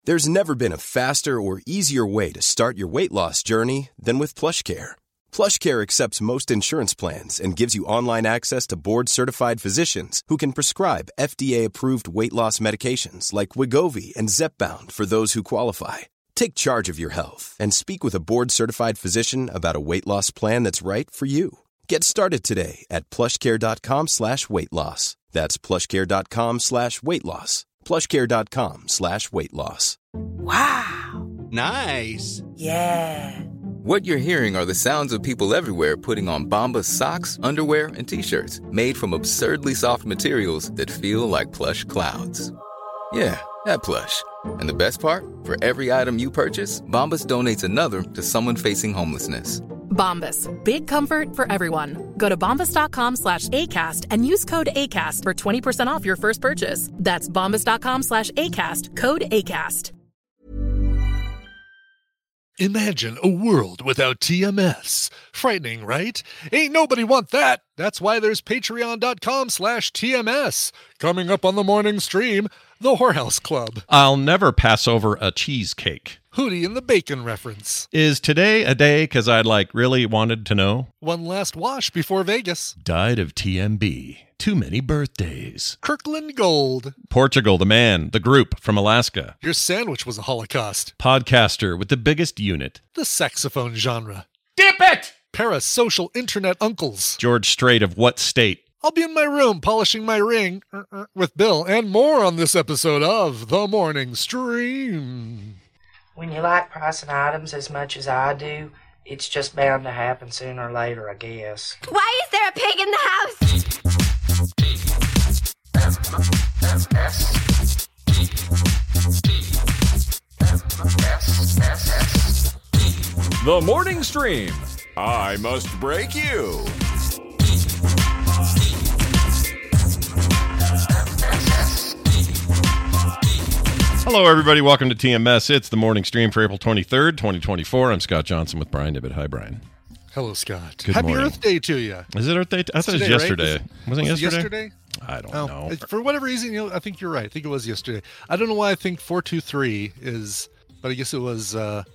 There's never been a faster or easier way to start your weight loss journey than with PlushCare. PlushCare accepts most insurance plans and gives you online access to board-certified physicians who can prescribe FDA-approved weight loss medications like Wegovy and Zepbound for those who qualify. Take charge of your health and speak with a board-certified physician about a weight loss plan that's right for you. Get started today at plushcare.com/weight loss. That's plushcare.com/weight loss. plushcare.com/weight loss. Wow. Nice. Yeah. What you're hearing are the sounds of people everywhere putting on Bombas socks, underwear, and T-shirts made from absurdly soft materials that feel like plush clouds. Yeah, that plush. And the best part? For every item you purchase, Bombas donates another to someone facing homelessness. Bombas. Big comfort for everyone. Go to bombas.com/ACAST and use code ACAST for 20% off your first purchase. That's bombas.com/ACAST. Code ACAST. Imagine a world without TMS. Frightening, right? Ain't nobody want that. That's why there's patreon.com/TMS. Coming up on the morning stream, the Whorehouse Club. I'll never pass over a cheesecake. Hootie and the Bacon reference. Is today a day because I really wanted to know? One last wash before Vegas. Died of TMB. Too many birthdays. Kirkland Gold. Portugal, the man, the group from Alaska. Your sandwich was a Holocaust. Podcaster with the biggest unit. The saxophone genre. Dip it! Parasocial internet uncles. George Strait of what state? I'll be in my room polishing my ring with Bill and more on this episode of The Morning Stream. When you like pricing items as much as I do, it's just bound to happen sooner or later, I guess. Why is there a pig in the house? The Morning Stream. I must break you. Hello, everybody. Welcome to TMS. It's the morning stream for April 23rd, 2024. I'm Scott Johnson with Brian Ibbett. Hi, Brian. Hello, Scott. Good Happy morning. Earth Day to you. Is it Earth Day? I thought it was yesterday. Right? Wasn't Was it it yesterday? I don't know. For whatever reason, I think you're right. I think it was yesterday. I don't know why I think 423 is, but I guess it was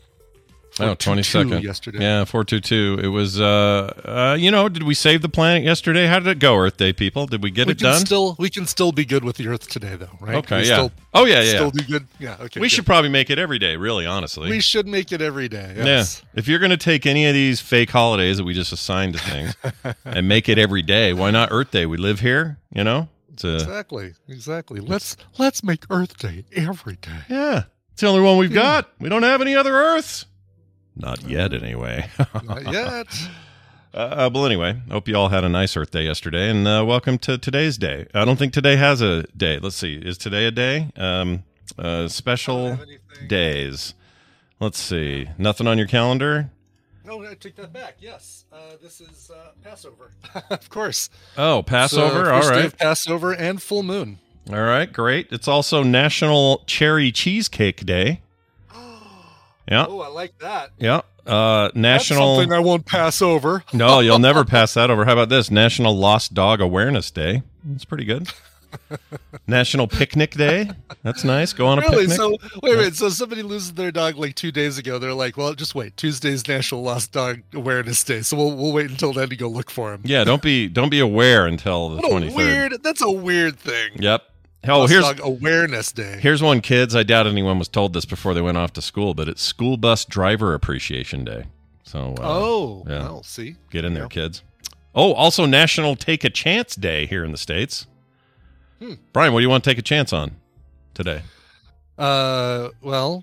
22nd. yesterday. Yeah, 422. It was, did we save the planet yesterday? How did it go, Earth Day people? Did we get it done? We can still be good with the Earth today, though, right? Okay, yeah. Still do good? Yeah, okay. We should probably make it every day, really, honestly. We should make it every day, yes. Yeah. If you're going to take any of these fake holidays that we just assigned to things and make it every day, why not Earth Day? We live here, you know? Exactly. Let's make Earth Day every day. Yeah. It's the only one we've got. We don't have any other Earths. Not yet, anyway. Not yet. Well, anyway, hope you all had a nice Earth Day yesterday, and welcome to today's day. I don't think today has a day. Let's see. Is today a day? Special days. Let's see. Nothing on your calendar? No, I take that back. Yes. This is Passover. Of course. Oh, Passover? All First day right. of Passover and full moon. All right, great. It's also National Cherry Cheesecake Day. Yeah. Oh, I like that. Yeah. National. That's something I won't pass over. No, you'll never pass that over. How about this? National Lost Dog Awareness Day. That's pretty good. National Picnic Day. That's nice. Go on a picnic. So wait a minute. So somebody loses their dog like 2 days ago. They're like, well, just wait. Tuesday's National Lost Dog Awareness Day. So we'll wait until then to go look for him. Yeah. Don't be aware until the 23rd. That's a weird thing. Yep. Hell, Lost Dog Awareness Day. Here's one, kids. I doubt anyone was told this before they went off to school, but it's School Bus Driver Appreciation Day. So, yeah. Well, see. Get in there, kids. Oh, also National Take a Chance Day here in the States. Brian, what do you want to take a chance on today? I'm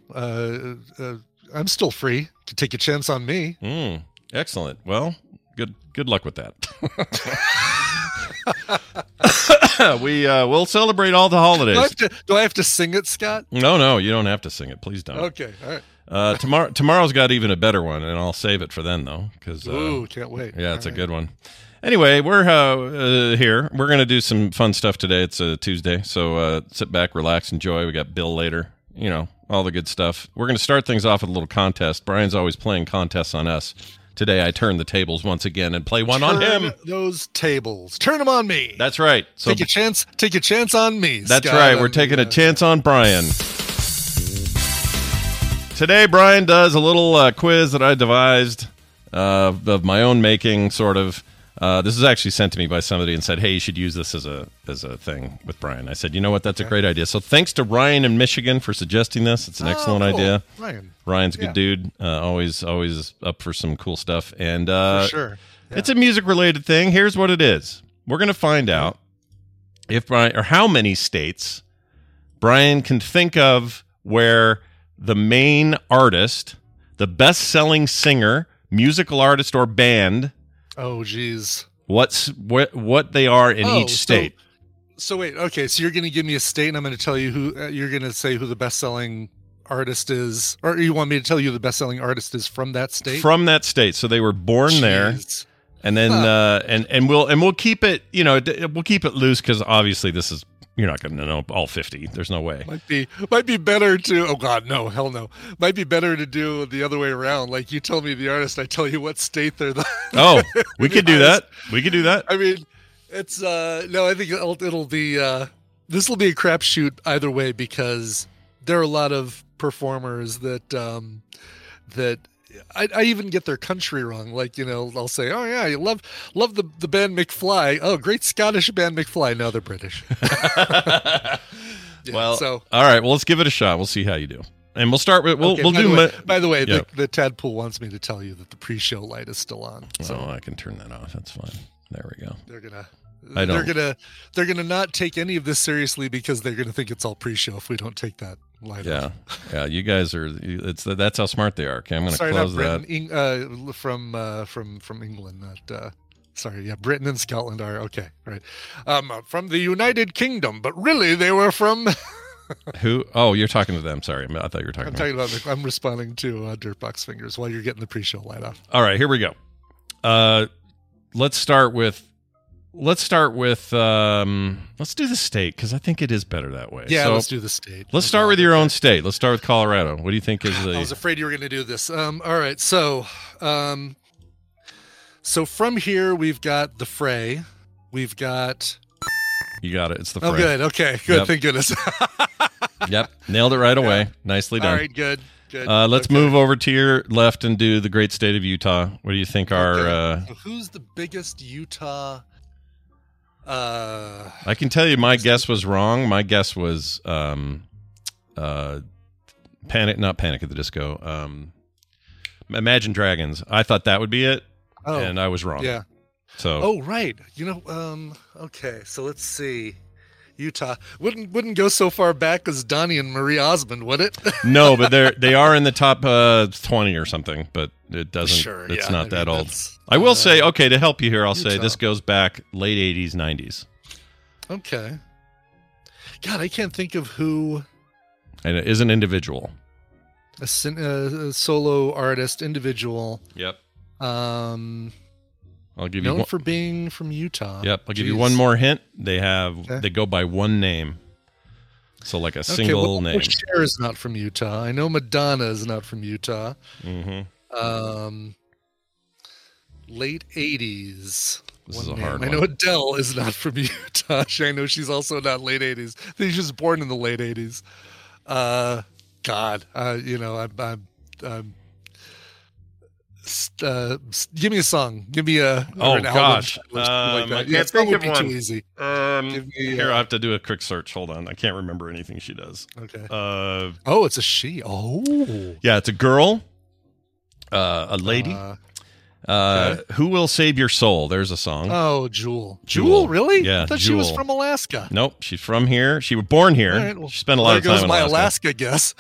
still free to take a chance on me. Excellent. Well, good luck with that. We'll celebrate all the holidays. Do I have to sing it, Scott? No, you don't have to sing it. Please don't. Okay, all right. Tomorrow's got even a better one, and I'll save it for then, though. Ooh, can't wait. Yeah, it's a good one. Anyway, we're here. We're going to do some fun stuff today. It's a Tuesday, so sit back, relax, enjoy. We got Bill later, all the good stuff. We're going to start things off with a little contest. Brian's always playing contests on us. Today, I turn the tables once again and play one on him. Those tables. Turn them on me. That's right. So take a chance on me. That's Scott, right. We're taking a chance on Brian. Today, Brian does a little quiz that I devised of my own making, sort of. This is actually sent to me by somebody and said, hey, you should use this as a thing with Brian. I said, you know what? That's a great idea. So thanks to Ryan in Michigan for suggesting this. It's an excellent idea. Ryan's a good dude. Always up for some cool stuff. And for sure. Yeah. It's a music-related thing. Here's what it is. We're going to find out if Brian, or how many states Brian can think of where the main artist, the best-selling singer, musical artist, or band... Oh, geez. What they are in each state. So wait, okay. So you're going to give me a state, and I'm going to tell you who. You're going to say who the best-selling artist is, or you want me to tell you who the best-selling artist is from that state? From that state. So they were born there, and then and we'll keep it. You know, we'll keep it loose because obviously this is. You're not going to know all 50. There's no way. Might be better to. Oh God, no, hell no. Might be better to do the other way around. Like you tell me the artist, I tell you what state they're the. Oh, we could do that. We could do that. I mean, it's no. I think it'll be. This will be a crapshoot either way because there are a lot of performers that that. I even get their country wrong. Like, you know, I'll say, oh, yeah, you love the band McFly. Oh, great Scottish band McFly. No, they're British. All right. Well, let's give it a shot. We'll see how you do. And we'll start with, we'll do. By the way, the Tadpole wants me to tell you that the pre-show light is still on. So I can turn that off. That's fine. There we go. They're gonna not take any of this seriously because they're gonna think it's all pre-show if we don't take that light off. Yeah. You guys are. That's how smart they are. Okay, I'm gonna close that. From England. Not. Sorry. Yeah, Britain and Scotland are okay. Right. From the United Kingdom, but really they were from. Who? Oh, you're talking to them. Sorry, I thought you were talking. I'm responding to Dirtbox Fingers while you're getting the pre-show light off. All right, here we go. Let's start with. Let's do the state because I think it is better that way. Yeah, so let's do the state. Let's start with your own state. Let's start with Colorado. What do you think is the? I was afraid you were going to do this. All right, so from here we've got the Fray. We've got. You got it. It's the Fray. Oh, good. Okay, good. Yep. Thank goodness. Yep, nailed it right away. Nicely done. All right, good. Let's move over to your left and do the great state of Utah. What do you think So who's the biggest Utah? I can tell you my guess was wrong. My guess was Panic at the Disco. Imagine Dragons. I thought that would be it, and I was wrong. Yeah. So. Oh, right. You know. Okay. So let's see. Utah wouldn't go so far back as Donnie and Marie Osmond, would it? No, but they are in the top 20 or something. But it doesn't. Sure, it's not that old. I will say, okay, to help you here, I'll say this goes back late 80s, 90s. Okay. God, I can't think of who. And it is an individual. A solo artist, individual. Yep. I'll give you known for being from Utah. Yep. I'll give you one more hint. They go by one name. So like a single name. Cher is not from Utah. I know Madonna is not from Utah. Mm-hmm. Late 80s. This is a hard one. I know Adele is not from Utah. I know she's also not late 80s. I think she was born in the late 80s. Give me a song. Give me an gosh. album. I can't think of one. Too easy. Here, I have to do a quick search. Hold on. I can't remember anything she does. Okay. It's a she. Oh. Yeah, it's a girl. A lady. Who Will Save Your Soul? There's a song. Oh, Jewel. Jewel, really? Yeah, I thought Jewel. she was from Alaska. Nope, she's from here. She was born here. All right, well, she spent a lot of time in Alaska. There goes my Alaska guess.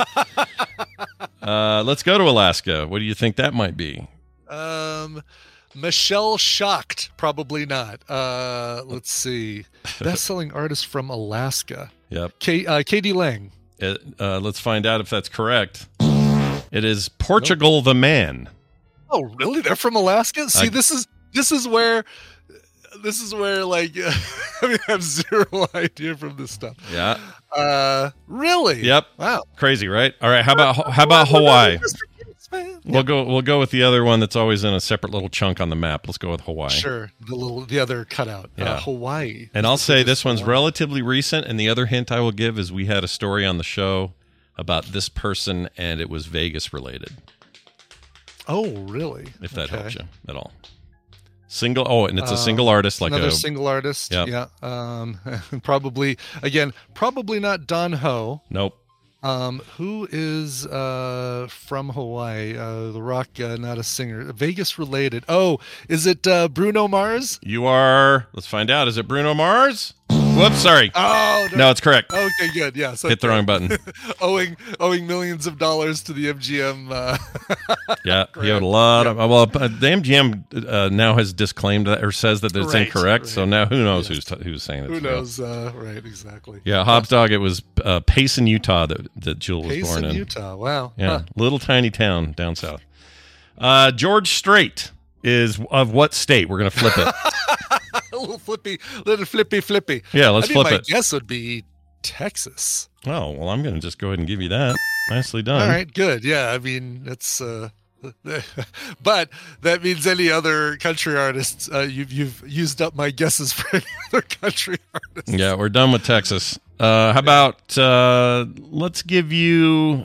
Yeah. Let's go to Alaska. What do you think that might be? Michelle Shocked. Probably not. Let's see. Best-selling artist from Alaska. Yep. K.D. Lang. Let's find out if that's correct. It is Portugal the Man. Oh, really? They're from Alaska? See, this is where like I have zero idea from this stuff. Yeah. Really? Yep. Wow. Crazy, right? All right. How about Hawaii? We'll go with the other one that's always in a separate little chunk on the map. Let's go with Hawaii. Sure. The other cutout. Yeah. Hawaii. And I'll say this one's relatively recent. And the other hint I will give is we had a story on the show about this person, and it was Vegas related. Oh, really? If that helps you at all. Single. Oh, and it's a single artist, like another single artist. Yep. Yeah. Probably not Don Ho. Nope. Who is from Hawaii? The Rock, not a singer. Vegas related. Oh, is it Bruno Mars? You are. Let's find out. Is it Bruno Mars? Whoops, sorry. Oh, no, it's correct. Okay, good. Yeah, so hit the wrong button. owing millions of dollars to the MGM. Yeah, he owed a lot of. Well, the MGM now has disclaimed that, or says that it's incorrect. Right. So now who knows who's saying it? Who knows? Right, exactly. Yeah, Hobbs Dog. It was Payson, Utah that Jewel was born in. Payson, Utah. Wow. Yeah, little tiny town down south. George Strait is of what state? We're gonna flip it. little flippy. Yeah, let's flip it. My guess would be Texas. Oh, well, I'm going to just go ahead and give you that. Nicely done. All right, good. Yeah, I mean, it's but that means any other country artists, you've used up my guesses for any other country artists. Yeah, we're done with Texas. How about let's give you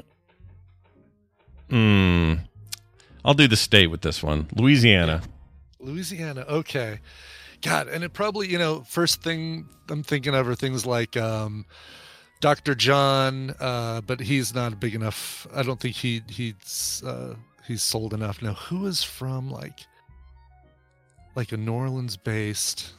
I'll do the state with this one. Louisiana. Louisiana, okay. God, and it probably, first thing I'm thinking of are things like Dr. John, but he's not big enough. I don't think he's sold enough. Now, who is from like a New Orleans-based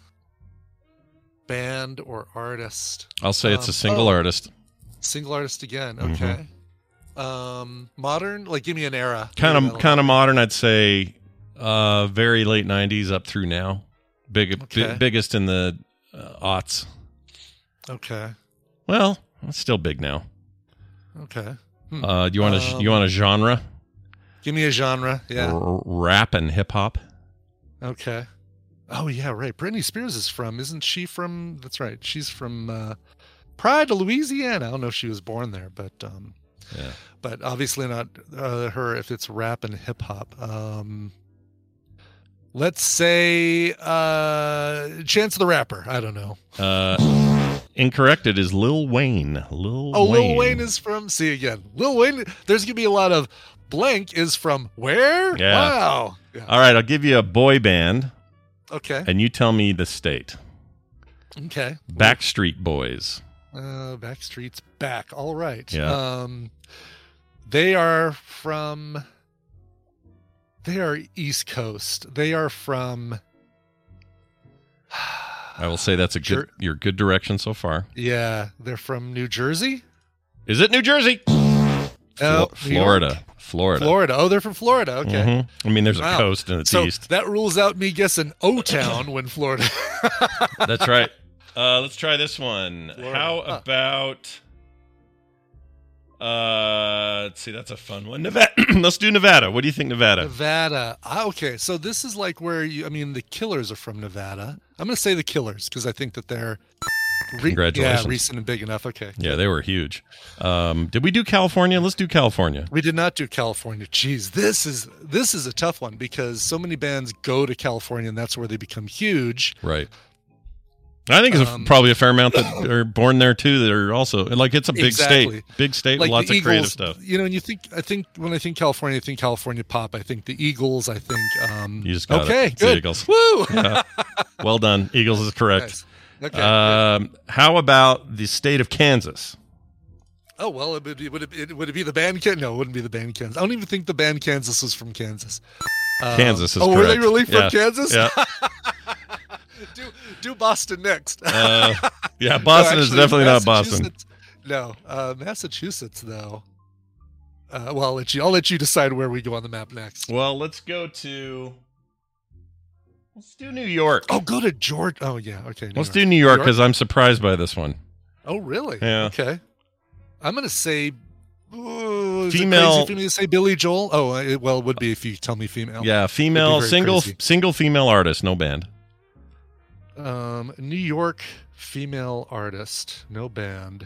band or artist? I'll say it's a single artist. Single artist again, okay. Modern, like give me an era. Kind of modern, I'd say very late 90s up through now. Biggest in the aughts. Okay. Well, it's still big now. Okay. You want a genre? Give me a genre. Yeah. Rap and hip hop. Okay. Oh yeah, right. Britney Spears isn't she from? That's right. She's from Pride, Louisiana. I don't know if she was born there, but yeah. But obviously not her if it's rap and hip hop. Let's say Chance the Rapper. I don't know. Incorrect. It is Lil Wayne. Lil Wayne is from. See again. Lil Wayne. There's gonna be a lot of blank is from where? Yeah. Wow. Yeah. All right. I'll give you a boy band. Okay. And you tell me the state. Okay. Backstreet Boys. Backstreet's Back. All right. Yeah. They are East Coast. They are from. I will say that's your good direction so far. Yeah, they're from New Jersey. Is it New Jersey? Florida. Oh, they're from Florida. Okay. Mm-hmm. I mean, there's a coast and it's east. That rules out me guessing O-Town when Florida. That's right. Let's try this one. Florida. How about? Let's see. That's a fun one. Nevada. Let's do Nevada. What do you think, Nevada? Nevada. Okay, so this is like where the Killers are from Nevada. I'm going to say the Killers because I think that they're congratulations. Yeah, recent and big enough. Okay. Yeah, they were huge. Did we do California? Let's do California. We did not do California. Jeez, this is a tough one because so many bands go to California and that's where they become huge. Right. I think it's probably a fair amount that are born there too. That are also like it's a big state like with lots of Eagles, creative stuff. And when I think California, I think California pop. I think the Eagles. I think. You just got it. Good. Eagles. Woo! Yeah. Well done. Eagles is correct. Nice. Okay. How about the state of Kansas? Oh well, would it be the band? No, it wouldn't be the band Kansas. I don't even think the band Kansas was from Kansas. Kansas is correct. Were they really from Kansas? Yeah. Do Boston next. Yeah, Boston is definitely not Boston. No, Massachusetts though. Well, I'll let you decide where we go on the map next. Well, let's do New York. Oh, go to Georgia. Oh yeah, okay. Let's do New York because I'm surprised by this one. Oh really? Yeah. Okay. I'm gonna say. Female. Is it crazy for me to say Billy Joel? Oh, it would be if you tell me female. Yeah, female, single female artist, no band. New York female artist, no band.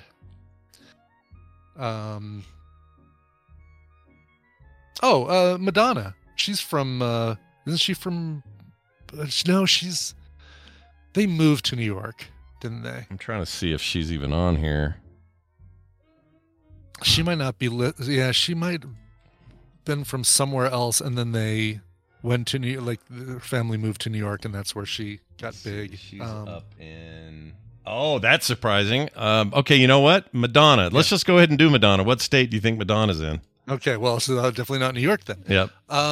Madonna. She's from. Isn't she from? No, They moved to New York, didn't they? I'm trying to see if she's even on here. She might not be. She might have been from somewhere else, and then they went to their family moved to New York, and that's where she got big. She's up in. Oh, that's surprising. Okay, you know what? Madonna. Let's just go ahead and do Madonna. What state do you think Madonna's in? Okay, well, so definitely not New York then. Yep.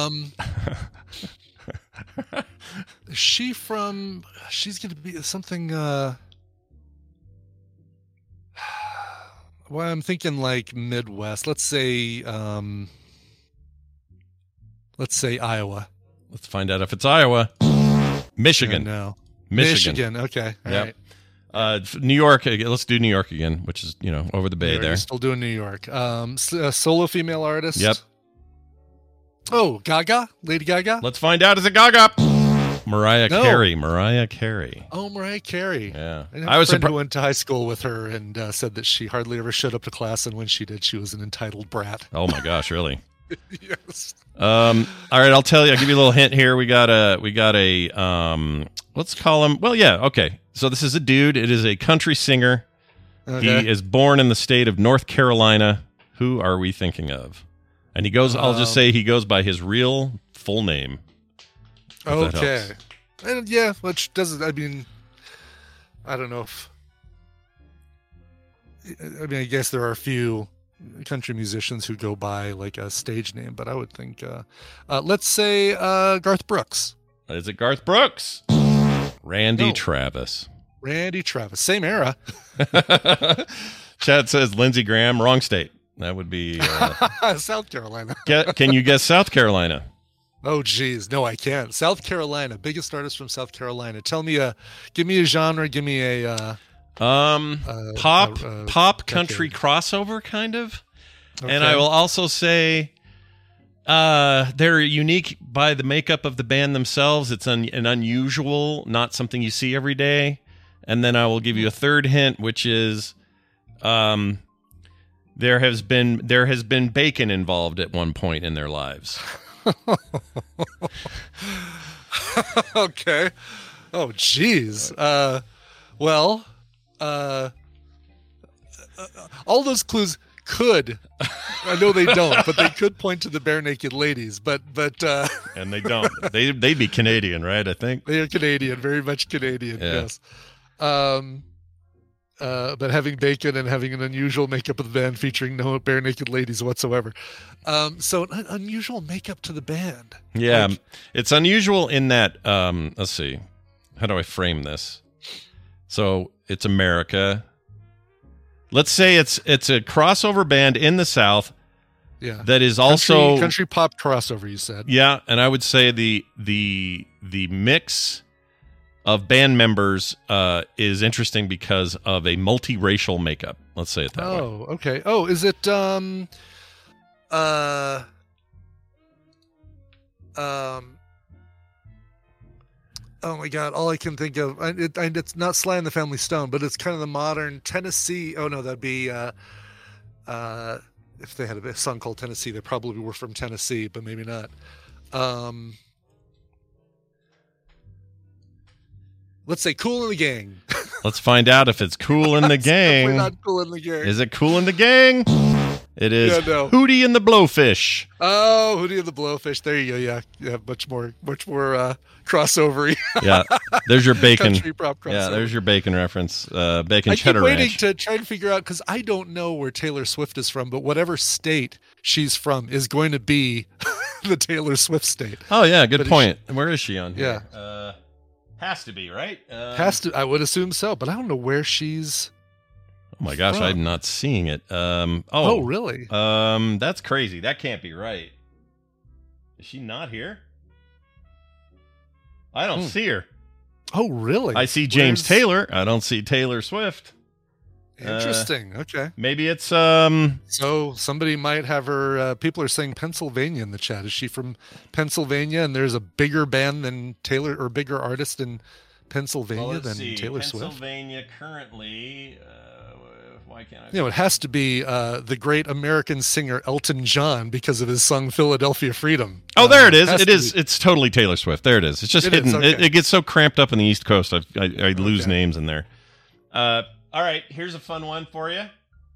She's going to be something. Well, I'm thinking like Midwest. Let's say Iowa. Let's find out if it's Iowa. Michigan. No. Michigan. Okay. All Yep. right. New York. Let's do New York again, which is, over the bay there. Still doing New York. Solo female artist. Yep. Oh, Gaga? Lady Gaga? Let's find out. Is it Gaga? Mariah No. Carey. Mariah Carey. Oh, Mariah Carey. Yeah. I was a friend who went to high school with her and said that she hardly ever showed up to class, and when she did, she was an entitled brat. Oh my gosh, really? Yes. All right, I'll tell you. I'll give you a little hint here. We got a let's call him. Well, yeah, okay. So this is a dude. It is a country singer. Okay. He is born in the state of North Carolina. Who are we thinking of? And he goes. I'll just say he goes by his real full name. if that Okay. helps. And yeah, which doesn't, I mean, I don't know if, I guess there are a few country musicians who go by like a stage name, but I would think, let's say Garth Brooks. Is it Garth Brooks? Randy No. Travis. Randy Travis. Same era. Chad says Lindsey Graham. Wrong state. That would be South Carolina. Can you guess South Carolina? Oh, geez. No, I can't. South Carolina. Biggest artist from South Carolina. Tell me give me a genre. Give me a pop country decade. crossover kind of. Okay. And I will also say they're unique by the makeup of the band themselves. It's an unusual, not something you see every day. And then I will give you a third hint, which is there has been bacon involved at one point in their lives. Okay. Oh, geez. Well, all those clues could, I know they don't, but they could point to the Bare Naked Ladies, but And they don't. They'd be Canadian, right? I think. they are Canadian, very much Canadian. Yeah. Yes. But having bacon and having an unusual makeup of the band featuring no Bare Naked Ladies whatsoever. So an unusual makeup to the band. Yeah, Like, it's unusual in that. Let's see, how do I frame this? So it's America. Let's say it's a crossover band in the South. yeah. That is also country pop crossover. You said. Yeah, and I would say the mix of band members is interesting because of a multiracial makeup. Let's say it that way. Oh, okay. Oh, is it oh my God! All I can think of, it's not Sly and the Family Stone, but it's kind of the modern Tennessee. Oh no, that'd be if they had a song called Tennessee, they probably were from Tennessee, but maybe not. Let's say Kool and the Gang. Let's find out if it's Kool in the Definitely Gang. not Kool and the Gang. Is it Kool in the Gang? It is Yeah, no. Hootie and the Blowfish. Oh, Hootie and the Blowfish. There you go. Yeah, much more crossover. Yeah, there's your bacon. Country pop crossover. Yeah, there's your bacon reference. Bacon I cheddar keep waiting ranch. to try and figure out, because I don't know where Taylor Swift is from, but whatever state she's from is going to be the Taylor Swift state. Oh yeah, good But point. Where is she on here? Yeah. Has to be, right? Has to, I would assume so, but I don't know where she's. Oh my gosh, from. I'm not seeing it. Oh, really? That's crazy. That can't be right. Is she not here? I don't see her. Oh, really? I see James Where's- Taylor. I don't see Taylor Swift. Interesting. Okay. Maybe it's So somebody might have her. People are saying Pennsylvania in the chat. Is she from Pennsylvania? And there's a bigger band than Taylor, or bigger artist in Pennsylvania than Taylor Swift. Pennsylvania currently. Why can't I? You know, it has to be the great American singer Elton John, because of his song "Philadelphia Freedom." Oh, there it is. has It to is. be. It's totally Taylor Swift. There it is. It's just It is, hidden. okay. It gets so cramped up in the East Coast. I lose Okay. names in there. All right. Here's a fun one for you.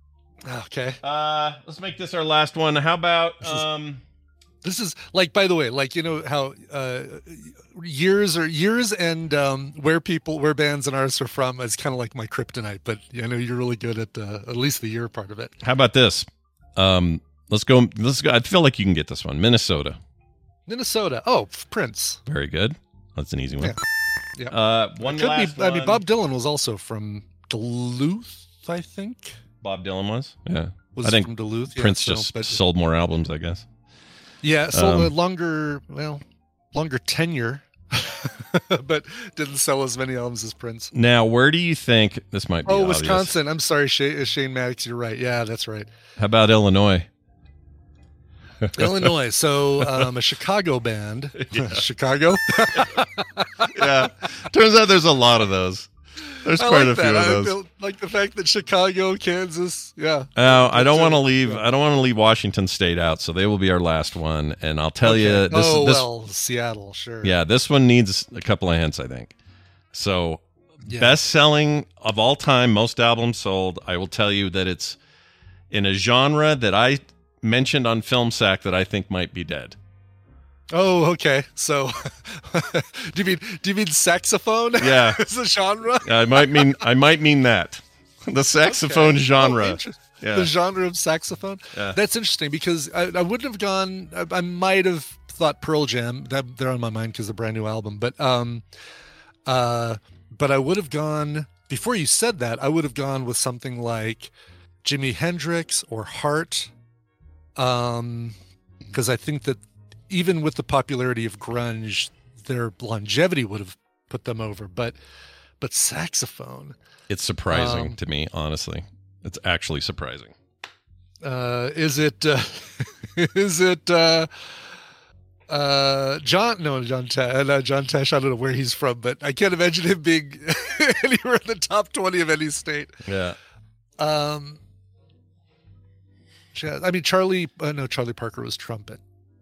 Okay. Let's make this our last one. How about This is like, by the way, like, you know how years and where bands and artists are from is kind of like my kryptonite. But I know you're really good at least the year part of it. how about this? Let's go. I feel like you can get this one. Minnesota. Oh, Prince. Very good. That's an easy one. Yeah. One Could last be. I mean, one. Bob Dylan was also from Duluth, I think. Bob Dylan was. Yeah. Was I think from Duluth. Yeah, Prince so, just but- sold more albums, I guess. Yeah, so longer tenure, but didn't sell as many albums as Prince. Now, where do you think this might be? Oh, obvious. Wisconsin. I'm sorry, Shane Maddox. You're right. Yeah, that's right. How about Illinois? Illinois. So a Chicago band. Chicago. Yeah. Turns out there's a lot of those. There's I quite like a few that. of those. Like the fact that Chicago, Kansas. Yeah. I don't want to leave. I don't want to leave Washington State out, so they will be our last one. And I'll tell you, this. Seattle, sure. Yeah, this one needs a couple of hints, I think. So, Yeah. best selling of all time, most albums sold. I will tell you that it's in a genre that I mentioned on Film Sack that I think might be dead. Oh, okay. So, do you mean saxophone? Yeah. As a genre? I might mean that. The saxophone Okay. genre. Oh, interesting. Yeah. The genre of saxophone. Yeah. That's interesting because I wouldn't have gone. I might have thought Pearl Jam. That they're on my mind because of the brand new album. But I would have gone before you said that. I would have gone with something like Jimi Hendrix or Heart, because I think that even with the popularity of grunge, their longevity would have put them over. But saxophone. It's surprising to me, honestly. It's actually surprising. Is it John? No, John Tesh. I don't know where he's from, but I can't imagine him being anywhere in the top 20 of any state. Yeah. I mean, Charlie Parker was trumpet.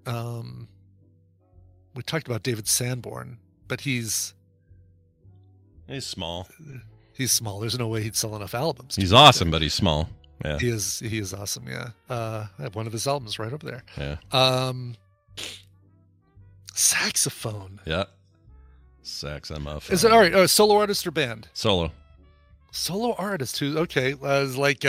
We talked about David Sanborn, but he's small. He's small. There's no way he'd sell enough albums. He's awesome, but he's small. Yeah. He is awesome. Yeah. I have one of his albums right over there. Yeah. Saxophone. Yeah. Saxophone. Is it all right? Solo artist or band? Solo. Solo artist who? Okay, like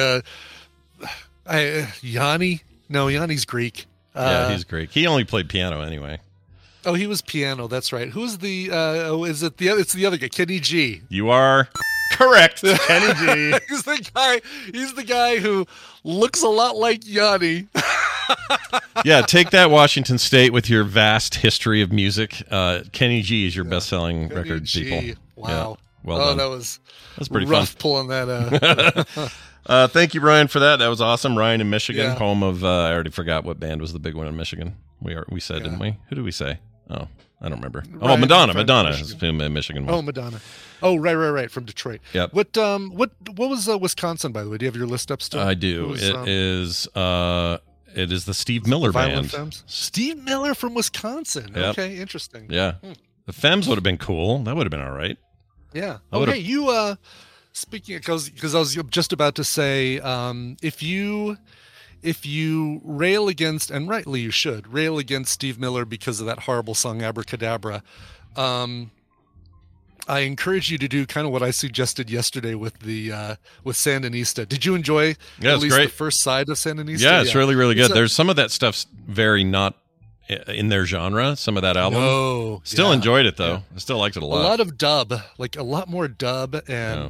Yanni. No, Yanni's Greek. Yeah, he's Greek. He only played piano anyway. Oh, he was piano. That's right. Who's the? Is it the? It's the other guy, Kenny G. You are correct, Kenny G. He's the guy. He's the guy who looks a lot like Yanni. Yeah, take that, Washington State, with your vast history of music. Kenny G is your best-selling Kenny record, G. people. Wow. Yeah, well done. That's pretty rough fun. pulling that. Thank you, Ryan, for that. That was awesome. Ryan in Michigan, Yeah. home of. I already forgot what band was the big one in Michigan. We said, didn't we? Who did we say? Oh, I don't remember. Ryan, Madonna. from Madonna Michigan. is who Michigan was. Oh, Madonna. Oh, right, from Detroit. Yep. What was Wisconsin, by the way? Do you have your list up still? I do. It is the Steve Miller Violent Band. Femmes? Steve Miller from Wisconsin. Yep. Okay, interesting. Yeah. The Femmes would have been cool. That would have been all right. Yeah. I would've- Okay, you speaking because I was just about to say if you rail against, and rightly you should rail against Steve Miller because of that horrible song Abracadabra, I encourage you to do kind of what I suggested yesterday with the with Sandinista. Did you enjoy Yeah, at it's least great. the first side of Sandinista? Yeah, it's really, really good. It's a- There's some of that stuff's very not in their genre, some of that album. No, Still yeah. enjoyed it, though. I still liked it a A lot. lot of dub, like a lot more dub and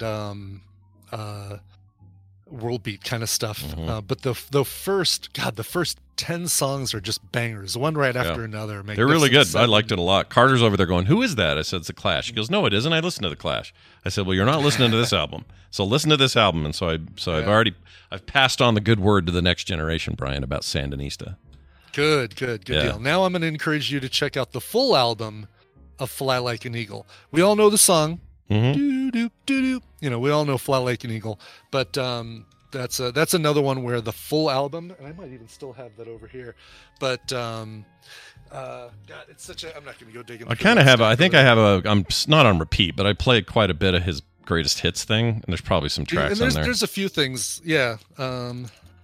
world beat kind of stuff. Mm-hmm. But the first 10 songs are just bangers, one right after another. They're really good. Magnificent I liked it a lot. Carter's over there going, "Who is that?" I said, "It's The Clash." He goes, "No, it isn't. I listened to The Clash." I said, "Well, you're not listening to this album. So listen to this album." And I've passed on the good word to the next generation, Brian, about Sandinista. Good Yeah. deal. Now I'm going to encourage you to check out the full album of Fly Like an Eagle. We all know the song. Mhm. Doo, doo, doo, doo. You know, we all know Fly Like an Eagle, but that's another one where the full album, and I might even still have that over here, but God, it's such a. I'm not going to go digging. I kind of have. I think I have a. I'm not on repeat, but I play quite a bit of his greatest hits thing, and there's probably some tracks and on there. there's a few things. Yeah.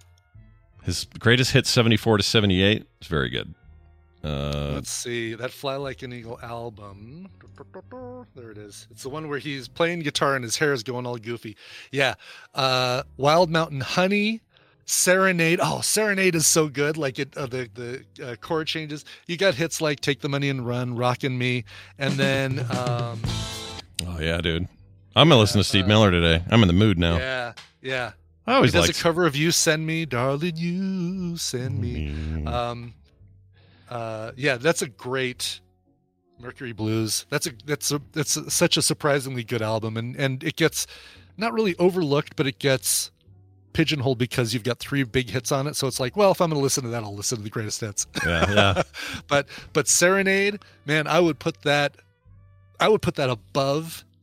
His greatest hit, 74 to 78, is very good. Let's see. That Fly Like an Eagle album. There it is. It's the one where he's playing guitar and his hair is going all goofy. Yeah. Wild Mountain Honey, Serenade. Oh, Serenade is so good. Like the chord changes. You got hits like Take the Money and Run, Rockin' Me, and then oh yeah, dude. I'm gonna listen to Steve Miller today. I'm in the mood now. Yeah. I always like a cover of You Send Me, Darling, You Send Me. Yeah, that's a great Mercury Blues. That's such a surprisingly good album, and it gets not really overlooked, but it gets pigeonholed because you've got 3 big hits on it. So it's like, well, if I'm going to listen to that, I'll listen to the greatest hits. Yeah. But Serenade, man, I would put that above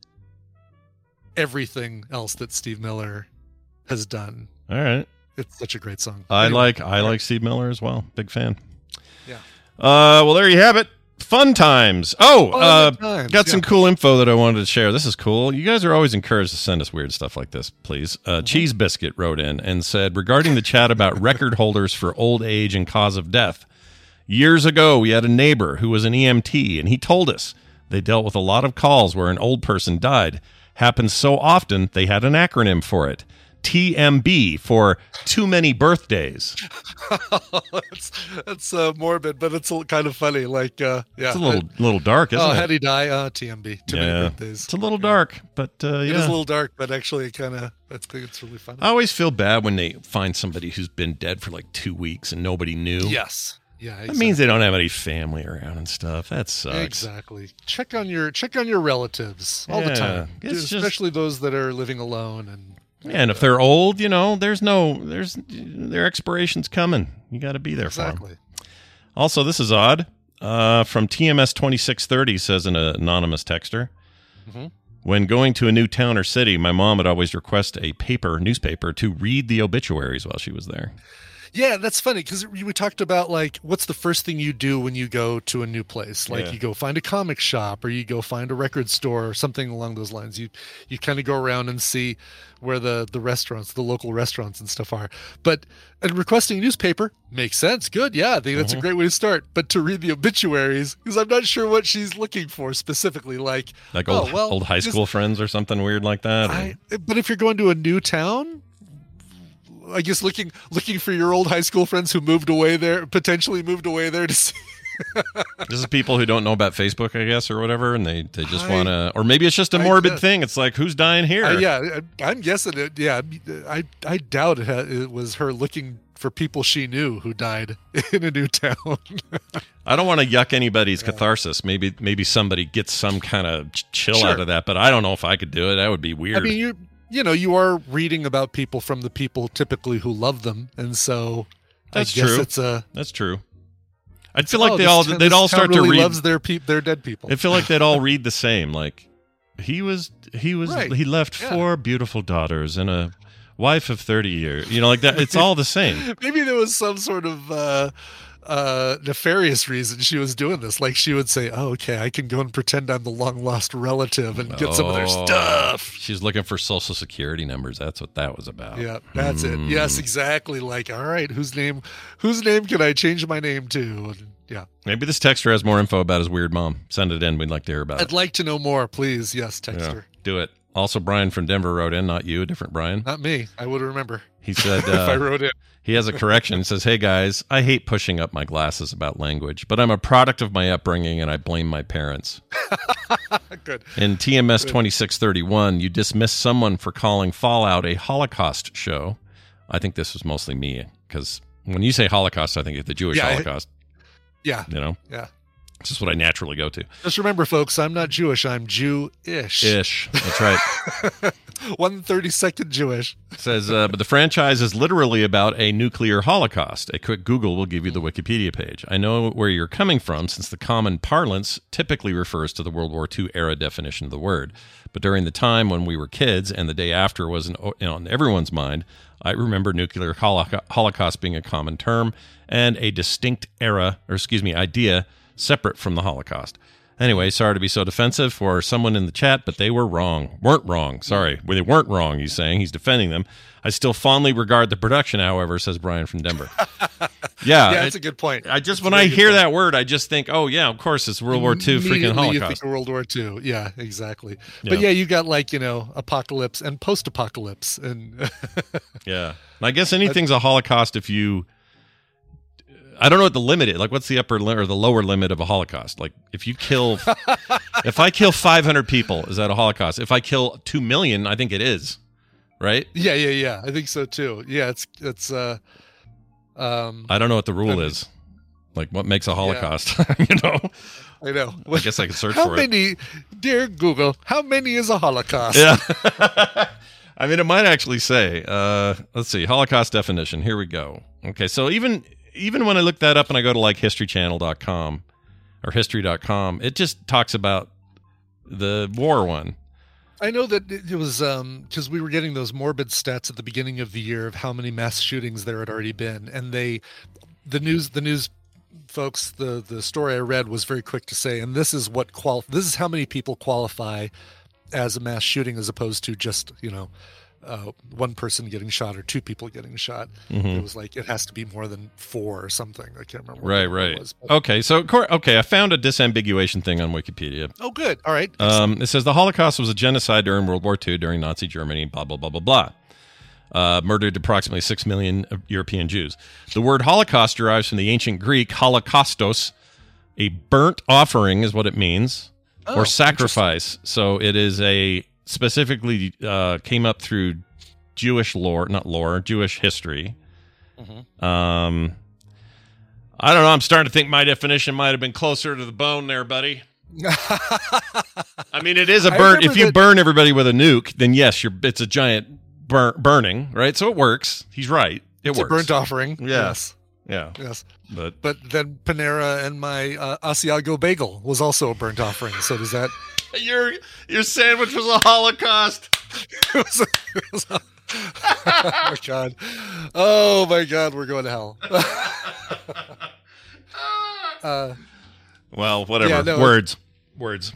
everything else that Steve Miller has done. All right. It's such a great song. I like Steve Miller as well. Big fan. Yeah. Well, there you have it. Fun times. Got got some cool info that I wanted to share. This is cool. You guys are always encouraged to send us weird stuff like this, please. Cheese Biscuit wrote in and said, regarding the chat about record holders for old age and cause of death, years ago we had a neighbor who was an EMT, and he told us they dealt with a lot of calls where an old person died. Happened so often they had an acronym for it. TMB for too many birthdays. That's morbid, but it's kind of funny. Like, yeah, it's a little dark, isn't it? How'd he die? TMB. Too many birthdays. It's a little dark, but it is a little dark, but actually, I think it's really funny. I always feel bad when they find somebody who's been dead for like 2 weeks and nobody knew. Yes. Yeah, exactly. That means they don't have any family around and stuff. That sucks. Exactly. Check on your relatives all the time, especially those that are living alone. And if they're old, there's their expiration's coming. You got to be there for them. Also, this is odd. From TMS 2630 says an anonymous texter. Mm-hmm. When going to a new town or city, my mom would always request a newspaper to read the obituaries while she was there. Yeah, that's funny because we talked about like what's the first thing you do when you go to a new place? Like you go find a comic shop or you go find a record store or something along those lines. You kind of go around and see where the restaurants, the local restaurants and stuff are. But requesting a newspaper makes sense. Good. Yeah, I think that's a great way to start. But to read the obituaries, because I'm not sure what she's looking for specifically. Like old high school friends or something weird like that. But if you're going to a new town, I guess looking for your old high school friends who potentially moved away there to see. This is people who don't know about Facebook, I guess, or whatever, and they just want to, or maybe it's just a morbid thing. It's like, who's dying here? I'm guessing it. Yeah, I doubt it was her looking for people she knew who died in a new town. I don't want to yuck anybody's catharsis. Maybe somebody gets some kind of chill out of that, but I don't know if I could do it. That would be weird. I mean, you are reading about people from the people typically who love them, and so that's I guess true. That's true. I'd feel like they'd all start to read. Loves their dead people. I feel like they'd all read the same. Like he left 4 beautiful daughters and a wife of 30 years. Like that. It's all the same. Maybe there was some sort of nefarious reason she was doing this. Like she would say, "Oh, okay, I can go and pretend I'm the long lost relative and get some of their stuff." She's looking for social security numbers. That's what that was about. Yeah, that's it. Yes, exactly. Like, all right, whose name can I change my name to? And, yeah. Maybe this texter has more info about his weird mom. Send it in. We'd like to hear about it. I'd like to know more, please. Yes, texter. Yeah, do it. Also, Brian from Denver wrote in. Not you, a different Brian. Not me. I would remember. He said, if I wrote in. He has a correction. He says, "Hey guys, I hate pushing up my glasses about language, but I'm a product of my upbringing and I blame my parents." Good. In TMS 2631, you dismiss someone for calling Fallout a Holocaust show. I think this was mostly me because when you say Holocaust, I think of the Jewish Holocaust. Yeah. Yeah. It's just what I naturally go to. Just remember, folks, I'm not Jewish. I'm Jew-ish. That's right. 1/32 Jewish. It says, but the franchise is literally about a nuclear holocaust. A quick Google will give you the Wikipedia page. I know where you're coming from since the common parlance typically refers to the World War II era definition of the word. But during the time when we were kids and the day after was on everyone's mind, I remember nuclear holocaust being a common term and a distinct idea separate from the Holocaust. Anyway, sorry to be so defensive for someone in the chat, but they weren't wrong. Sorry. Well, they weren't wrong, he's saying. He's defending them. I still fondly regard the production, however, says Brian from Denver. Yeah, that's a good point. When I hear that word, I just think, oh, yeah, of course, it's World War II freaking Holocaust. You think of World War II. Yeah, exactly. Yeah. But yeah, you got apocalypse and post-apocalypse. And yeah. And I guess anything's a Holocaust if you... I don't know what the limit is. Like, what's the upper limit or the lower limit of a Holocaust? Like, if you kill... if I kill 500 people, is that a Holocaust? If I kill 2 million, I think it is. Right? Yeah. I think so, too. Yeah, it's I don't know what the rule is. Like, what makes a Holocaust? Yeah. I know. I guess I could search how for many, dear Google, how many is a Holocaust? Yeah. I mean, it might actually say, let's see, Holocaust definition. Here we go. Okay, so even when I look that up and I go to like historychannel.com or history.com, it just talks about the war one. I know that it was because we were getting those morbid stats at the beginning of the year of how many mass shootings there had already been, and the news folks, the story I read was very quick to say, and this is this is how many people qualify as a mass shooting as opposed to just one person getting shot or 2 people getting shot. Mm-hmm. It was like it has to be more than 4 or something. I can't remember. Right. It was, okay, I found a disambiguation thing on Wikipedia. Oh, good. All right. It says the Holocaust was a genocide during World War II during Nazi Germany. Blah blah blah blah blah. Murdered approximately 6 million European Jews. The word Holocaust derives from the ancient Greek holocaustos. A burnt offering is what it means, or sacrifice. So it is specifically came up through Jewish Jewish history. Mm-hmm. I don't know. I'm starting to think my definition might have been closer to the bone there, buddy. I mean, it is a burn. If you burn everybody with a nuke, then yes, it's a giant burning, right? So it works. He's right. It works. A burnt offering. Yeah. Yes. Yeah. Yes. But then Panera and my Asiago bagel was also a burnt offering. So does that... Your sandwich was a Holocaust. Oh my God, we're going to hell. Well, whatever. Yeah, no, words.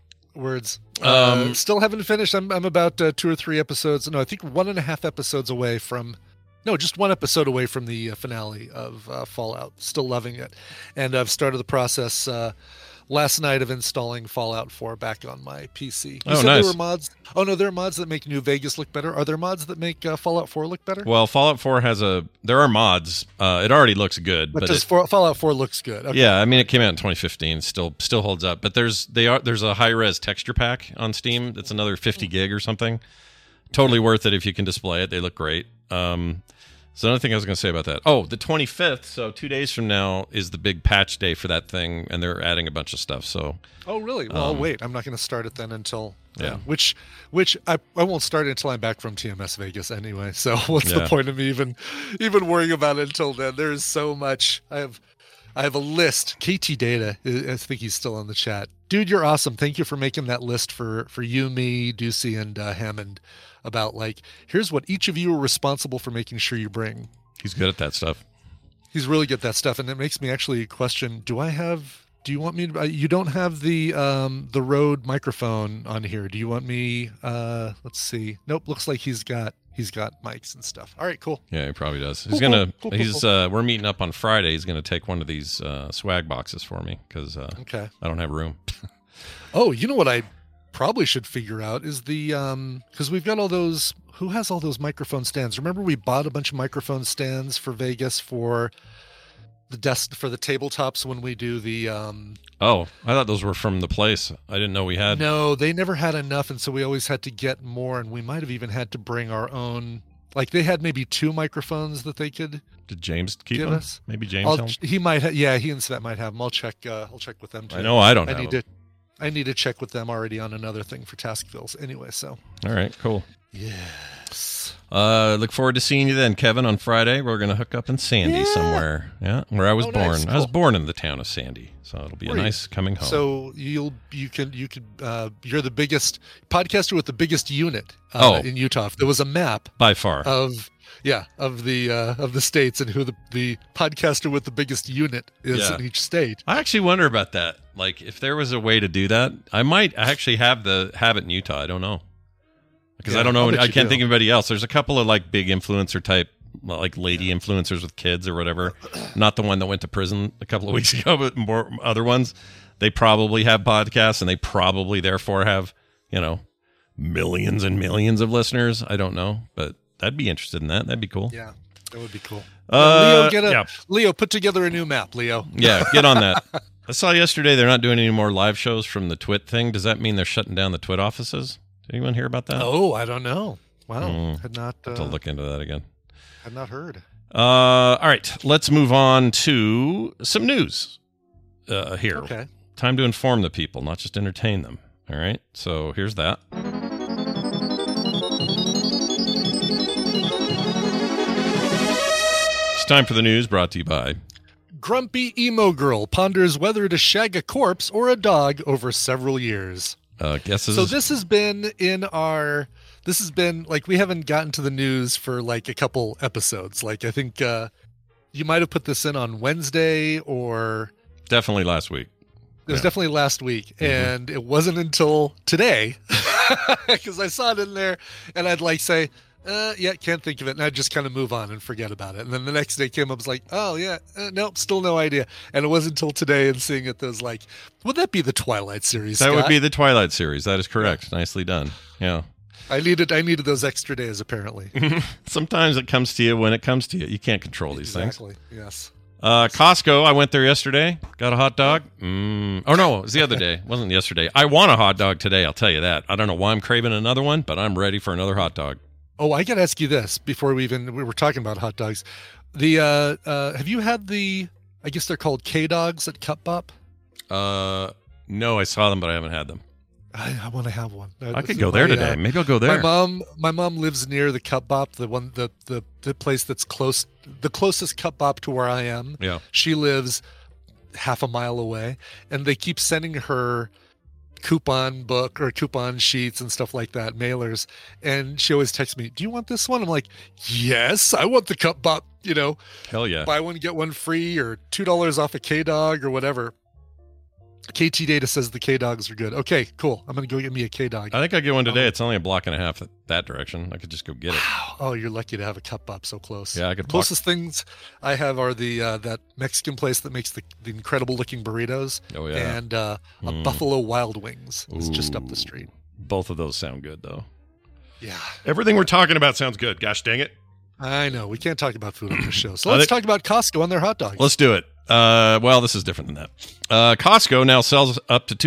Still haven't finished. I'm about 2 or 3 episodes. No, I think 1.5 episodes away from. No, just 1 episode away from the finale of Fallout. Still loving it, and I've started the process last night of installing Fallout 4 back on my PC. You said nice. There were mods. Oh no, there are mods that make New Vegas look better. Are there mods that make Fallout 4 look better? Well, Fallout 4 there are mods. It already looks good, but Fallout 4 looks good. Okay. Yeah, I mean it came out in 2015. Still holds up. But there's a high res texture pack on Steam. That's another 50 gig or something. Totally worth it if you can display it. They look great. So another thing I was going to say about that. Oh, the 25th, so 2 days from now, is the big patch day for that thing, and they're adding a bunch of stuff. So. Oh, really? Well, I'll wait. I'm not going to start it then until... Yeah. Which I won't start it until I'm back from TMS Vegas anyway. So what's the point of me even worrying about it until then? There's so much. I have a list. KT Data, I think he's still on the chat. Dude, you're awesome. Thank you for making that list for you, me, Ducey, and Hammond. About here's what each of you are responsible for making sure you bring. He's good at that stuff. He's really good at that stuff, and it makes me actually question: do you want me to? You don't have the Rode microphone on here. Do you want me? Let's see. Nope. Looks like he's got mics and stuff. All right, cool. Yeah, he probably does. He's Cool. We're meeting up on Friday. He's gonna take one of these swag boxes for me because okay. I don't have room. Oh, you know what I probably should figure out is the because we've got all those. Who has all those microphone stands? Remember we bought a bunch of microphone stands for Vegas for the tabletops when we do the Oh, I thought those were from the place. I didn't know we had. No, they never had enough, and so we always had to get more, and we might have even had to bring our own. Like they had maybe 2 microphones that they could. Did James keep give them? Us? Maybe James. He might. Yeah, he and Svet might have them. I'll check with them too. I know I don't have them. I need to check with them already on another thing for Taskvilles anyway, so. All right, cool. Yes. Look forward to seeing you then, Kevin, on Friday. We're going to hook up in Sandy somewhere. Yeah, where I was born. Nice. Cool. I was born in the town of Sandy, so it'll be a nice coming home. So you're the biggest podcaster with the biggest unit in Utah. If there was a map by far of of the states and who the podcaster with the biggest unit is in each state. I actually wonder about that. Like, if there was a way to do that, I might actually have it in Utah. I don't know. Because I don't know. I can't think of anybody else. There's a couple of like big influencer type, like lady influencers with kids or whatever. Not the one that went to prison a couple of weeks ago, but more other ones. They probably have podcasts, and they probably therefore have, millions and millions of listeners. I don't know, but I'd be interested in that. That'd be cool. Yeah, that would be cool. Leo, Leo, put together a new map, Leo. Yeah, get on that. I saw yesterday they're not doing any more live shows from the Twit thing. Does that mean they're shutting down the Twit offices? Did anyone hear about that? Oh, I don't know. Wow, had not have to look into that again. Had not heard. All right, let's move on to some news here. Okay. Time to inform the people, not just entertain them. All right, so here's that. It's time for the news, brought to you by Grumpy Emo Girl ponders whether to shag a corpse or a dog over several years. So this has been like, we haven't gotten to the news for like a couple episodes. Like, I think you might have put this in on Wednesday or definitely last week. It was definitely last week, and it wasn't until today because I saw it in there, and I'd like say, can't think of it, and I'd just kind of move on and forget about it. And then the next day came up, I was like, oh yeah, nope, still no idea. And it wasn't until today and seeing it that was like, would that be the Twilight series? That Scott? would be the Twilight series. That is correct. Yeah. Nicely done. Yeah. I needed those extra days apparently. Sometimes it comes to you when it comes to you. You can't control these things. Exactly. Yes. Costco, I went there yesterday, got a hot dog. Oh, no, it was the other day. It wasn't yesterday. I want a hot dog today, I'll tell you that. I don't know why I'm craving another one, but I'm ready for another hot dog. Oh, I got to ask you this before we were talking about hot dogs. Have you had I guess they're called K-Dogs at Cup Bop? No, I saw them, but I haven't had them. I want to have one. I could go there today. Maybe I'll go there. My mom lives near the Cup Bop, the place that's close, the closest Cup Bop to where I am. Yeah. She lives half a mile away, and they keep sending her coupon book or coupon sheets and stuff like that, mailers. And she always texts me, "Do you want this one?" I'm like, "Yes, I want the Cup Bop." Hell yeah. Buy one get one free, or $2 off a K-Dog or whatever. KT Data says the K-Dogs are good. Okay, cool. I'm going to go get me a K-Dog. I think I'll get one today. It's only a block and a half that direction. I could just go get it. Wow. Oh, you're lucky to have a Cup Bop so close. Yeah, I could. Closest things I have are the that Mexican place that makes the incredible looking burritos. Oh, yeah. And a Buffalo Wild Wings is just up the street. Both of those sound good, though. Yeah. Everything we're talking about sounds good. Gosh dang it. I know. We can't talk about food on this show. So let's talk about Costco and their hot dogs. Let's do it. Well, this is different than that. Costco now sells up to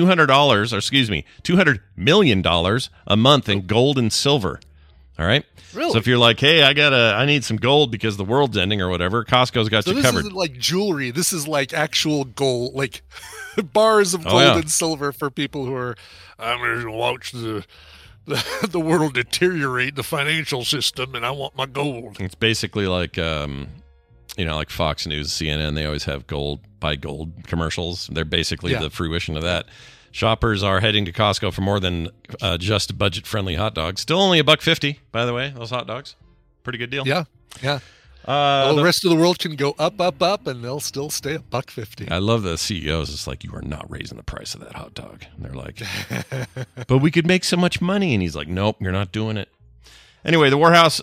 $200 million a month in gold and silver. All right. Really? So if you're like, hey, I need some gold because the world's ending or whatever, Costco's got you covered. This isn't like jewelry. This is like actual gold, like bars of gold and silver for people who are, I'm going to watch the world deteriorate, the financial system, and I want my gold. It's basically like, like Fox News, CNN, they always have buy gold commercials. They're basically the fruition of that. Shoppers are heading to Costco for more than just budget-friendly hot dogs. Still only $1.50, by the way, those hot dogs. Pretty good deal. Yeah. The rest of the world can go up, and they'll still stay $1.50. I love the CEOs. It's like, you are not raising the price of that hot dog. And they're like, but we could make so much money. And he's like, nope, you're not doing it. Anyway, the Warehouse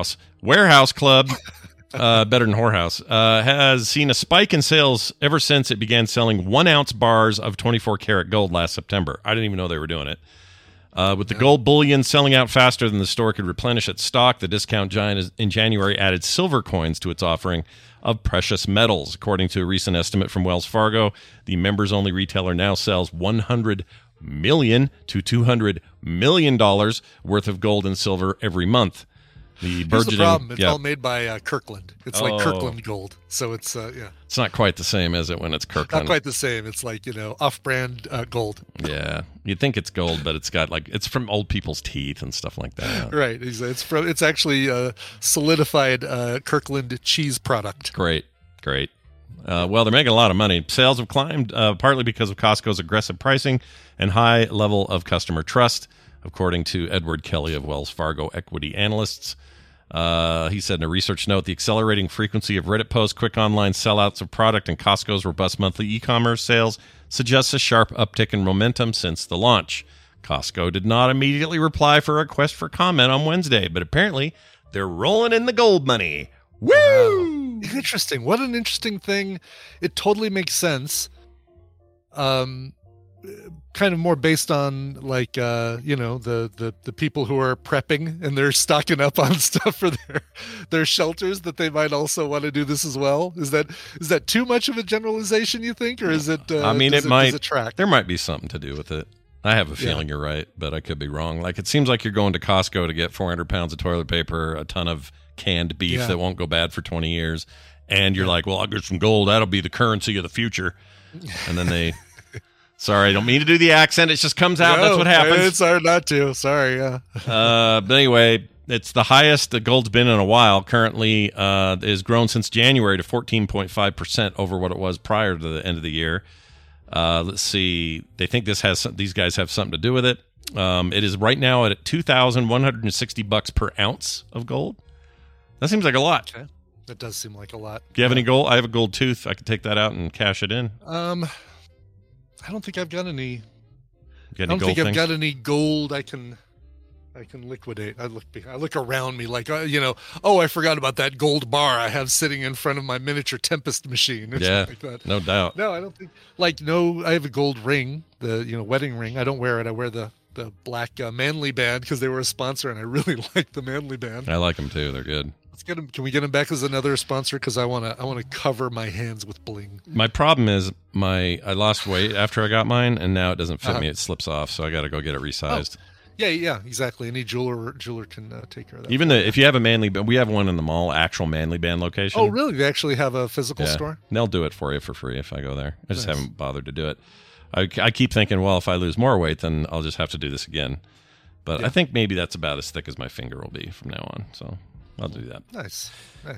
Club, better than Whorehouse, has seen a spike in sales ever since it began selling 1-ounce bars of 24-karat gold last September. I didn't even know they were doing it. With the gold bullion selling out faster than the store could replenish its stock, the discount giant in January added silver coins to its offering of precious metals. According to a recent estimate from Wells Fargo, the members-only retailer now sells $100 million to $200 million worth of gold and silver every month. Here's the problem. It's all made by Kirkland. It's like Kirkland gold. So it's, It's not quite the same, is it, when it's Kirkland? Not quite the same. It's like, off-brand gold. Yeah. You'd think it's gold, but it's got it's from old people's teeth and stuff like that. Right. It's actually solidified Kirkland cheese product. Great. Well, they're making a lot of money. Sales have climbed partly because of Costco's aggressive pricing and high level of customer trust, according to Edward Kelly of Wells Fargo Equity Analysts. He said in a research note, the accelerating frequency of Reddit posts, quick online sellouts of product, and Costco's robust monthly e-commerce sales suggests a sharp uptick in momentum since the launch. Costco did not immediately reply for a request for comment on Wednesday, but apparently they're rolling in the gold money. Woo! Wow. Interesting. What an interesting thing. It totally makes sense. Kind of more based on like the people who are prepping and they're stocking up on stuff for their shelters, that they might also want to do this as well. Is that too much of a generalization, you think, or is it? I mean, does it track? There might be something to do with it. I have a feeling you're right, but I could be wrong. Like, it seems like you're going to Costco to get 400 pounds of toilet paper, a ton of canned beef that won't go bad for 20 years, and you're like, well, I'll get some gold. That'll be the currency of the future. And then they... Sorry, I don't mean to do the accent. It just comes out. That's what happens. It's hard not to. Sorry, yeah. But anyway, it's the highest the gold's been in a while. Currently, is grown since January to 14.5% over what it was prior to the end of the year. Let's see. They think these guys have something to do with it. It is right now at $2,160 per ounce of gold. That seems like a lot. Okay. That does seem like a lot. Do you have any gold? I have a gold tooth. I could take that out and cash it in. I don't think I've got any. I've got any gold I can liquidate. I look around me like, I forgot about that gold bar I have sitting in front of my miniature Tempest machine. Or something like that. No doubt. No, I don't think. I have a gold ring, the wedding ring. I don't wear it. I wear the black Manly band because they were a sponsor, and I really like the Manly band. I like them too. They're good. Let's get them. Can we get them back as another sponsor? Because I want to cover my hands with bling. My problem is I lost weight after I got mine, and now it doesn't fit me. It slips off, so I got to go get it resized. Oh. Yeah, exactly. Any jeweler can take care of that. Even if you have a Manly band, we have one in the mall, actual Manly band location. Oh, really? They actually have a physical store? They'll do it for you for free if I go there. I just haven't bothered to do it. I keep thinking, well, if I lose more weight, then I'll just have to do this again. But I think maybe that's about as thick as my finger will be from now on. So I'll do that. Nice.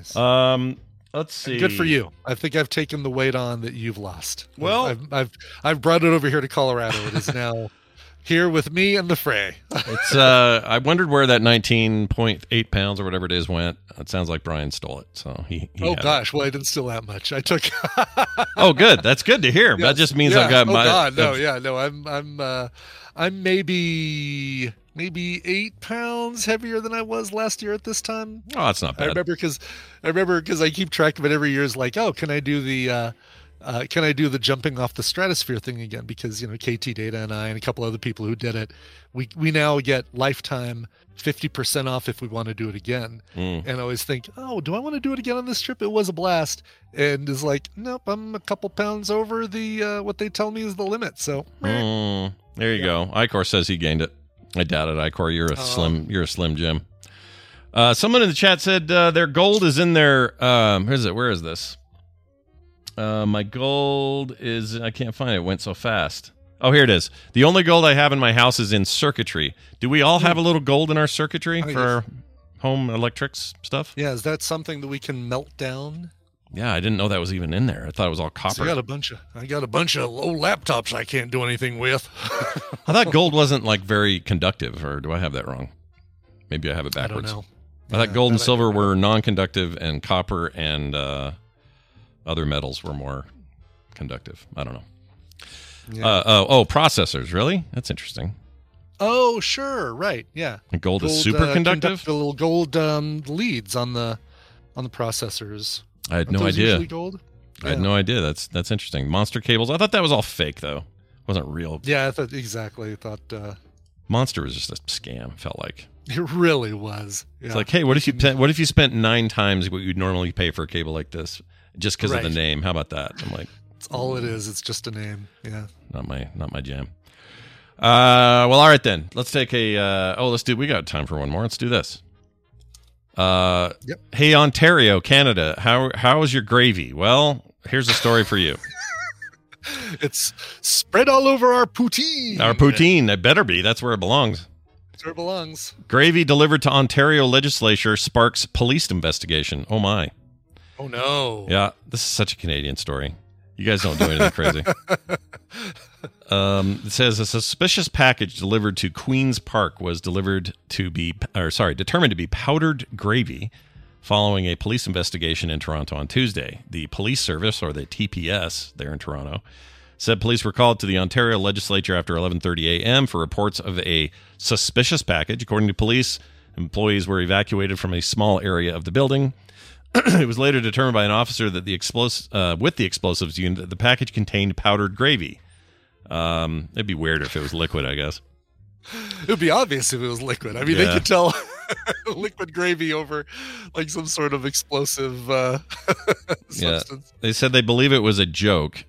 Let's see. Good for you. I think I've taken the weight on that you've lost. Well, I've brought it over here to Colorado. It is now here with me in the fray. It's I wondered where that 19.8 pounds or whatever it is went. It sounds like Brian stole it. So he oh gosh, well, I didn't steal that much. I took. Oh, good. That's good to hear. Yes. That just means I've got my. God, no. I'm maybe 8 pounds heavier than I was last year at this time. Oh, that's not bad. I remember because I keep track of it every year. Is like, oh, can I do the jumping off the stratosphere thing again? Because KT Data and I and a couple other people who did it, we now get lifetime 50% off if we want to do it again. And I always think, oh, do I want to do it again on this trip? It was a blast. And is like, nope, I'm a couple pounds over the what they tell me is the limit. So there you go. Icor says he gained it. I doubt it, Icor. You're a slim Jim. Someone in the chat said their gold is in their where is this? My gold is, I can't find it. It went so fast. Oh, here it is. The only gold I have in my house is in circuitry. Do we all have a little gold in our circuitry for our home electrics stuff? Yeah, is that something that we can melt down? Yeah, I didn't know that was even in there. I thought it was all copper. So I got a bunch of old laptops I can't do anything with. I thought gold wasn't like very conductive, or do I have that wrong? Maybe I have it backwards. I don't know. I thought gold and silver were non-conductive, and copper and other metals were more conductive. I don't know. Yeah. Processors, really? That's interesting. Oh, sure, right, yeah. And gold is superconductive? The little gold leads on the processors. I had no idea. Gold? I had no idea. That's interesting. Monster cables. I thought that was all fake, though. It wasn't real. Yeah, I thought exactly. I thought Monster was just a scam. Felt like it really was. Yeah. It's like, hey, what if you spent 9 times what you'd normally pay for a cable like this just because of the name? How about that? I'm like, it's all it is. It's just a name. Yeah, not my jam. Well, all right then. Let's take a. We got time for one more. Let's do this. Yep. Hey, Ontario, Canada, how is your gravy? Well, here's a story for you. It's spread all over our poutine. Our poutine, it better be. That's where it belongs. That's where it belongs. Gravy delivered to Ontario legislature sparks police investigation. Oh my. Oh no. Yeah, this is such a Canadian story. You guys don't do anything crazy. It says a suspicious package delivered to Queen's Park was determined to be powdered gravy following a police investigation in Toronto on Tuesday. The police service, or the TPS there in Toronto, said police were called to the Ontario legislature after 11:30 a.m. for reports of a suspicious package. According to police, employees were evacuated from a small area of the building. It was later determined by an officer that with the explosives unit that the package contained powdered gravy. It'd be weird if it was liquid, I guess. It would be obvious if it was liquid. I mean, they could tell liquid gravy over like some sort of explosive substance. Yeah. They said they believe it was a joke.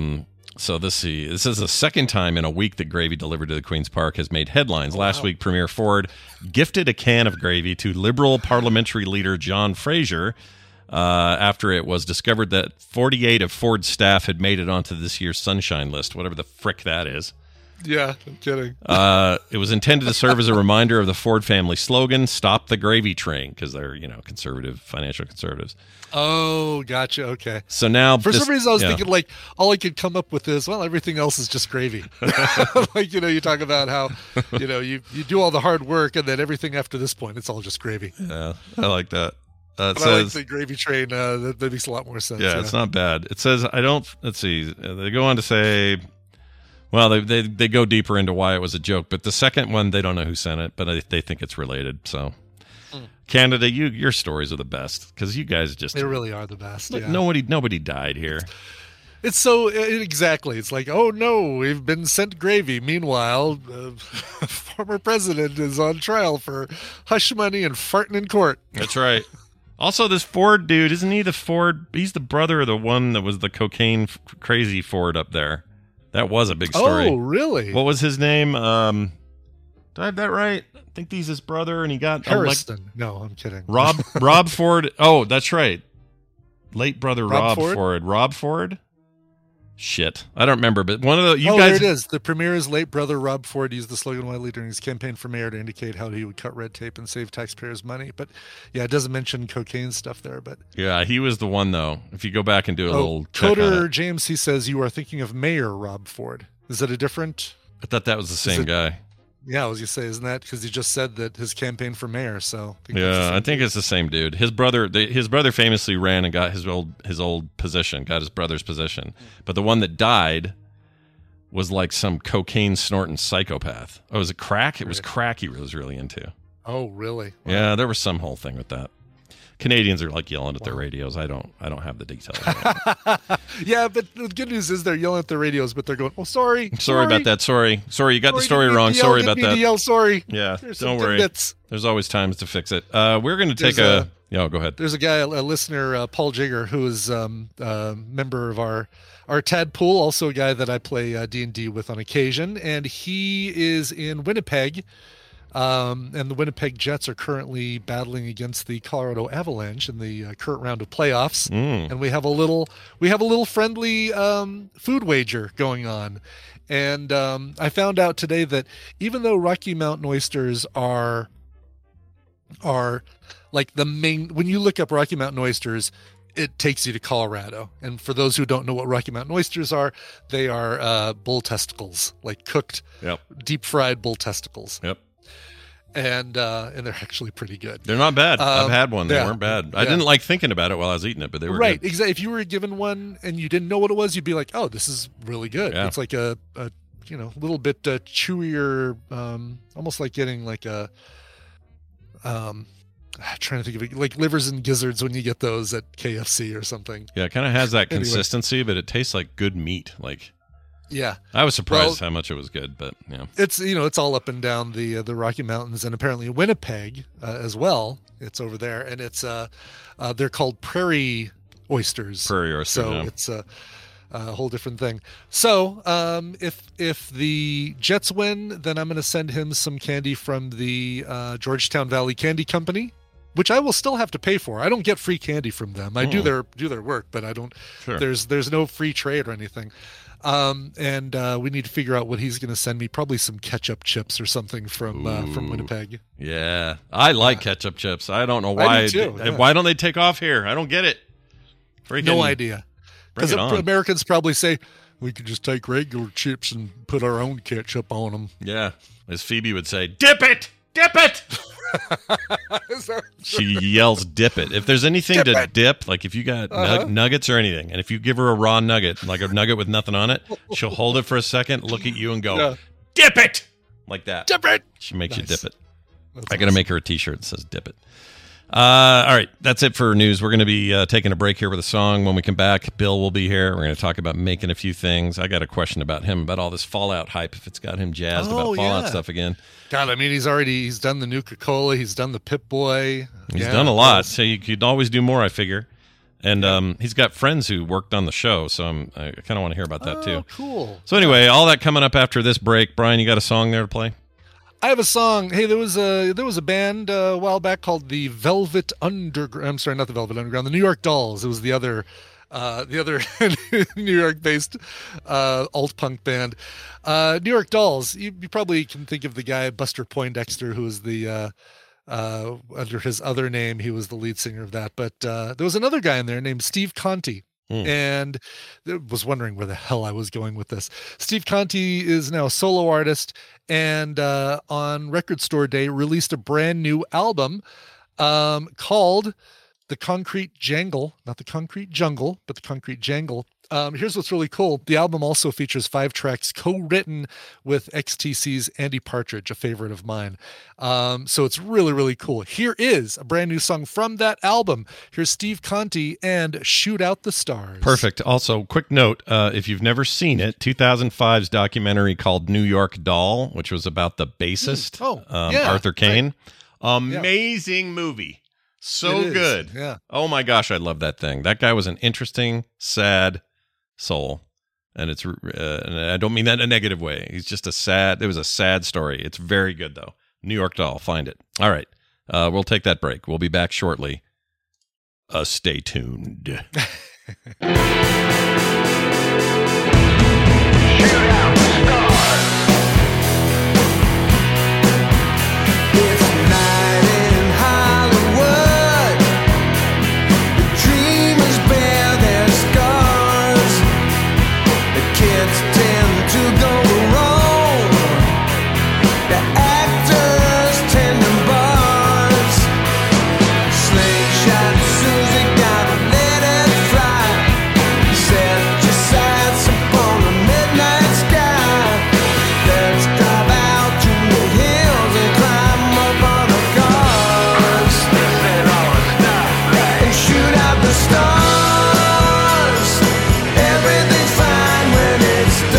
So this is the second time in a week that gravy delivered to the Queen's Park has made headlines. Last week, Premier Ford gifted a can of gravy to Liberal parliamentary leader John Fraser after it was discovered that 48 of Ford's staff had made it onto this year's Sunshine List, whatever the frick that is. Yeah, I'm kidding. It was intended to serve as a reminder of the Ford family slogan, "Stop the Gravy Train," because they're, conservative, financial conservatives. Oh, gotcha. Okay. So now, for some reason, I was thinking like all I could come up with is, well, everything else is just gravy. Like, you talk about how, you do all the hard work and then everything after this point, it's all just gravy. Yeah, I like that. It says, I like the gravy train. That makes a lot more sense. Yeah, it's not bad. It says, let's see. They go on to say, well, they go deeper into why it was a joke, but the second one, they don't know who sent it, but they think it's related. So, Canada, your stories are the best because you guys they really are the best. Like, yeah. Nobody died here. It's so exactly. It's like, oh no, we've been sent gravy. Meanwhile, former president is on trial for hush money and farting in court. That's right. Also, this Ford dude, isn't he the Ford? He's the brother of the one that was the cocaine crazy Ford up there. That was a big story. Oh, really? What was his name? Did I have that right? I think he's his brother, and he got Harrison. No, I'm kidding. Rob Ford. Oh, that's right. Late brother Rob Ford? Ford. Rob Ford? Shit. I don't remember, but one of the... guys, there it is. The Premier's late brother, Rob Ford, used the slogan widely during his campaign for mayor to indicate how he would cut red tape and save taxpayers' money. But, yeah, it doesn't mention cocaine stuff there. But yeah, he was the one, though. If you go back and do a little check on Coder it. James, he says, you are thinking of Mayor Rob Ford. Is that a different... I thought that was the same guy. Yeah, I was going to say, isn't that because he just said that his campaign for mayor? So I think it's the same dude. His brother famously ran and got his old position, got his brother's position. But the one that died was like some cocaine snorting psychopath. Oh, was it crack? It was crack he was really into. Oh, really? Wow. Yeah, there was some whole thing with that. Canadians are like yelling at their radios. I don't have the details. Yeah, but the good news is they're yelling at their radios, but they're going, "Oh, sorry about that. Sorry, you got the story wrong. Sorry about that. Yell, sorry." Yeah, don't worry. There's always times to fix it. We're going to take go ahead. There's a guy, a listener, Paul Jigger, who is a member of our Tadpool, also a guy that I play D&D with on occasion, and he is in Winnipeg. And the Winnipeg Jets are currently battling against the Colorado Avalanche in the current round of playoffs. And we have a little friendly food wager going on. And I found out today that even though Rocky Mountain oysters are like the main, when you look up Rocky Mountain oysters, it takes you to Colorado. And for those who don't know what Rocky Mountain oysters are, they are bull testicles, like cooked, deep fried bull testicles. Yep. And they're actually pretty good. They're not bad. I've had one. They weren't bad. I didn't like thinking about it while I was eating it, but they were right. Good. Exactly. If you were given one and you didn't know what it was, you'd be like, "Oh, this is really good." Yeah. It's like a little bit chewier, almost like getting like a trying to think of it, like livers and gizzards when you get those at KFC or something. Yeah, it kind of has that consistency, but it tastes like good meat. Like. Yeah, I was surprised how much it was good, but yeah, it's all up and down the Rocky Mountains, and apparently Winnipeg as well. It's over there, and it's they're called prairie oysters. Prairie oysters, so it's a whole different thing. So if the Jets win, then I'm going to send him some candy from the Georgetown Valley Candy Company, which I will still have to pay for. I don't get free candy from them. I do their work, but I don't. Sure. There's no free trade or anything. And we need to figure out what he's going to send me. Probably some ketchup chips or something from Winnipeg. Yeah, I like ketchup chips. I don't know why. I do too, yeah. Why don't they take off here? I don't get it. No idea. Because Americans probably say, We could just take regular chips and put our own ketchup on them. Yeah. As Phoebe would say, dip it! Dip it! She yells, dip it. If there's anything to dip, like if you got nuggets or anything, and if you give her a raw nugget, like a nugget with nothing on it, she'll hold it for a second, look at you, and go, dip it! Like that. Dip it! She makes you dip it. That's I got to make her a T-shirt that says dip it. All right, that's it for news. We're going to be taking a break here with a song. When we come back, Bill will be here. We're going to talk about making a few things. I got a question about him, about all this Fallout hype, if it's got him jazzed about Fallout stuff again. God, I mean, he's done the Nuka-Cola. He's done the Pip-Boy. He's done a lot, so you could always do more, I figure. And he's got friends who worked on the show, so I kind of want to hear about that, too. Cool. So anyway, all that coming up after this break. Brian, you got a song there to play? I have a song. Hey, there was a band a while back called the Velvet Underground. I'm sorry, not the Velvet Underground. The New York Dolls. It was the other New York-based alt punk band. New York Dolls. You probably can think of the guy Buster Poindexter, who was the under his other name, he was the lead singer of that. But there was another guy in there named Steve Conti. And I was wondering where the hell I was going with this. Steve Conti is now a solo artist, and on Record Store Day released a brand new album called The Concrete Jangle. Not The Concrete Jungle, but The Concrete Jangle. Here's what's really cool. The album also features 5 tracks co-written with XTC's Andy Partridge, a favorite of mine. So it's really, really cool. Here is a brand new song from that album. Here's Steve Conti and Shoot Out the Stars. Perfect. Also, quick note, if you've never seen it, 2005's documentary called New York Doll, which was about the bassist, Arthur Kane. Right. Amazing movie. So good. Yeah. Oh my gosh, I love that thing. That guy was an interesting, sad soul, and it's and I don't mean that in a negative way. He's just it was a sad story. It's very good though. New York Doll, find it. All right, we'll take that break. We'll be back shortly. Stay tuned. Shoot out the stars. It's night in Hollywood. The dreamers bear their scars. The kids tend to go wrong. The actors tend to bars. Slingshot Susie gotta let it fly. Set your sights upon the midnight sky. Let's drive out to the hills and climb up on the cars. And shoot out the stars. Everything's fine when it's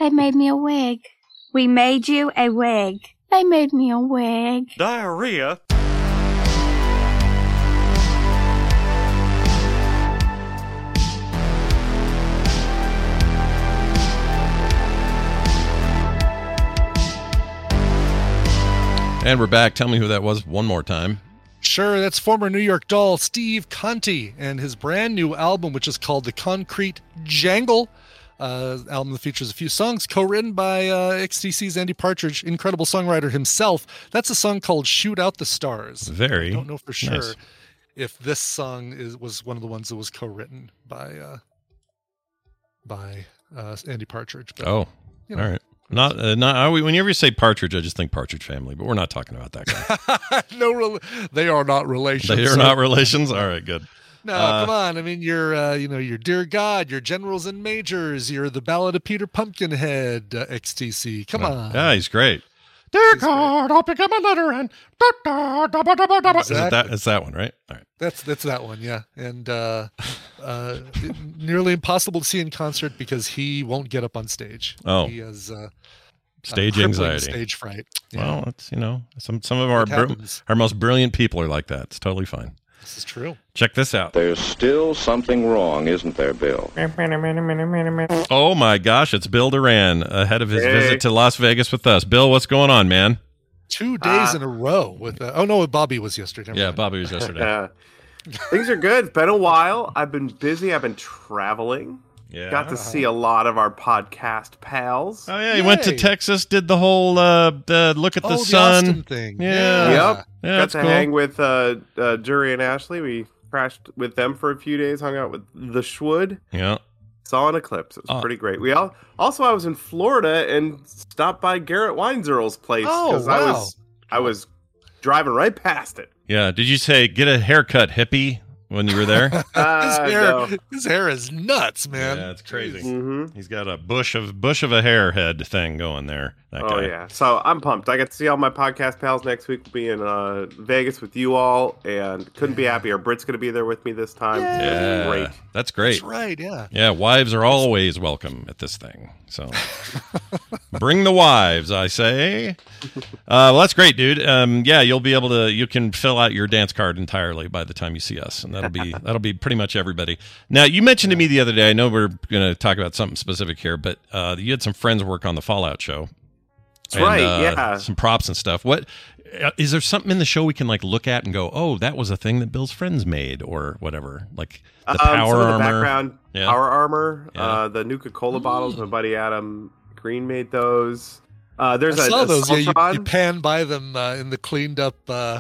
They made me a wig. We made you a wig. They made me a wig. Diarrhea? And we're back. Tell me who that was one more time. Sure, that's former New York Doll Steve Conte and his brand new album, which is called The Concrete Jangle. Album that features a few songs co-written by XTC's Andy Partridge, incredible songwriter himself. That's a song called Shoot Out the Stars. I don't know for sure if this song was one of the ones that was co-written by Andy Partridge. But, all right. Whenever you say Partridge, I just think Partridge Family, but we're not talking about that guy. They are not relations. They are not relations? All right, good. No, come on. I mean, you're Dear God, you're Generals and Majors, you're the Ballad of Peter Pumpkinhead, XTC. Come on. Yeah, he's great. Dear God, I'll pick up my letter and Exactly. It's that one, right? All right. That's that one, yeah. And nearly impossible to see in concert because he won't get up on stage. Oh. He has stage anxiety, stage fright. Yeah. Well, it's some of our most brilliant people are like that. It's totally fine. This is true. Check this out. There's still something wrong, isn't there, Bill? Oh my gosh, it's Bill Duran ahead of his visit to Las Vegas with us. Bill, what's going on, man? 2 days in a row with Bobby was yesterday. Yeah, Bobby was yesterday. Things are good. It's been a while. I've been busy. I've been traveling. Yeah. Got to see a lot of our podcast pals. Oh yeah, he went to Texas, did the whole look at the sun Austin thing. Yeah. Yep. Yeah, got to cool. hang with Jury and Ashley. We crashed with them for a few days, hung out with the Schwood. Yeah. Saw an eclipse. It was pretty great. I was in Florida and stopped by Garrett Weinzierl's place because I was driving right past it. Yeah. Did you say get a haircut, hippie, when you were there? His hair is nuts, man. Yeah, it's crazy. Mm-hmm. He's got a bush of a hair head thing going there. That guy. Yeah. So I'm pumped. I get to see all my podcast pals next week. We'll be in Vegas with you all, and couldn't be happier. Britt's going to be there with me this time. Yeah. Great. That's great. That's right, yeah. Yeah, wives are always welcome at this thing. So bring the wives, I say. Well, that's great, dude. You'll be able to. You can fill out your dance card entirely by the time you see us, and that'll be pretty much everybody. Now, you mentioned to me the other day. I know we're going to talk about something specific here, but you had some friends work on the Fallout show. That's right. Yeah. Some props and stuff. What is there something in the show we can look at and go, oh, that was a thing that Bill's friends made or whatever, like the power armor, background power armor, Yeah. The Nuka-Cola bottles. My buddy Adam Green made those. There's I saw those. Saltron. You pan by them in the cleaned up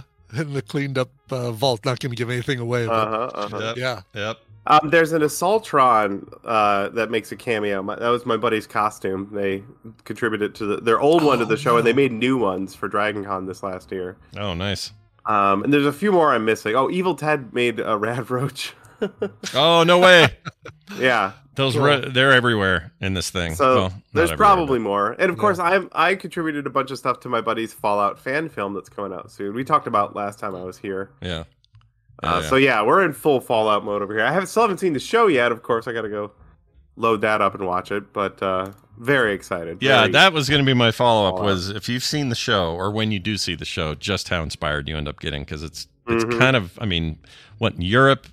vault. Not going to give anything away. But, Yeah. Yep. There's an Assaultron that makes a cameo. That was my buddy's costume. They contributed to their old one to the show, and they made new ones for Dragon Con this last year. Oh, nice. And there's a few more I'm missing. Oh, Evil Ted made a Rad Roach. Oh, no way. Yeah. Those they're everywhere in this thing. So well, there's probably more. And of course, I contributed a bunch of stuff to my buddy's Fallout fan film that's coming out soon. We talked about last time I was here. Yeah. So we're in full Fallout mode over here. I still haven't seen the show yet. Of course, I got to go load that up and watch it. But very excited. Yeah, that was going to be my follow-up. Was if you've seen the show, or when you do see the show, just how inspired you end up getting, because it's kind of, I mean, what in Europe,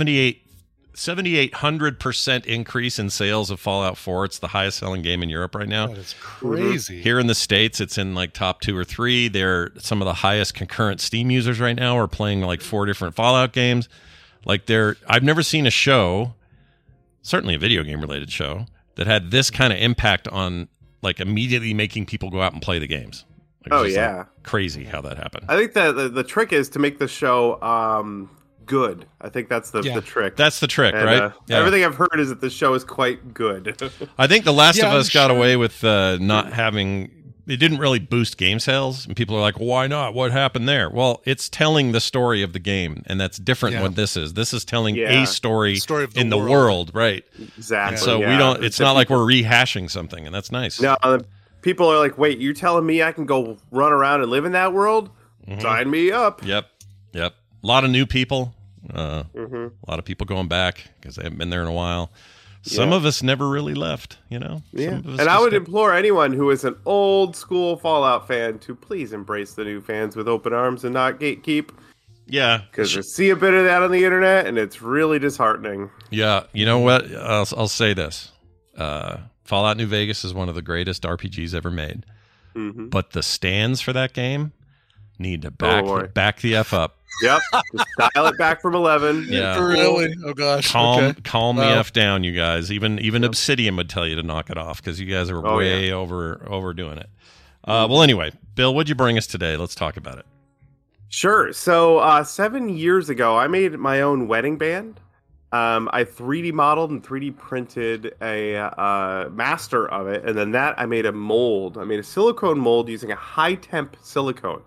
7,800% increase in sales of Fallout 4. It's the highest selling game in Europe right now. That is crazy. Here in the States, it's in top 2 or 3. They're some of the highest concurrent Steam users right now are playing 4 different Fallout games. I've never seen a show, certainly a video game related show, that had this kind of impact on immediately making people go out and play the games. Crazy how that happened. I think that the trick is to make the show good. I think that's the trick. That's the trick, right? Everything I've heard is that the show is quite good. I think The Last of Us got away with not having. It didn't really boost game sales, and people are like, "Why not? What happened there?" Well, it's telling the story of the game, and that's different than what this is. This is telling a story of in the world, right? Exactly. And so we don't. It's not like we're rehashing something, and that's nice. No, people are like, "Wait, you're telling me I can go run around and live in that world? Sign me up." Yep. A lot of new people. A lot of people going back because they haven't been there in a while. Some of us never really left, you know? Yeah. Some of us And I would just- implore anyone who is an old school Fallout fan to please embrace the new fans with open arms and not gatekeep. Yeah. Because I see a bit of that on the internet, and it's really disheartening. Yeah. You know what? I'll say this. Fallout New Vegas is one of the greatest RPGs ever made. Mm-hmm. But the stands for that game need to back the F up. Yep. Just dial it back from 11. Yeah. Really? Oh gosh. Calm the Wow. F down, you guys. Even Obsidian would tell you to knock it off because you guys are way overdoing it. Well, anyway, Bill, what'd you bring us today? Let's talk about it. Sure. So 7 years ago, I made my own wedding band. I 3D modeled and 3D printed a master of it, and then I made a mold. I made a silicone mold using a high temp silicone.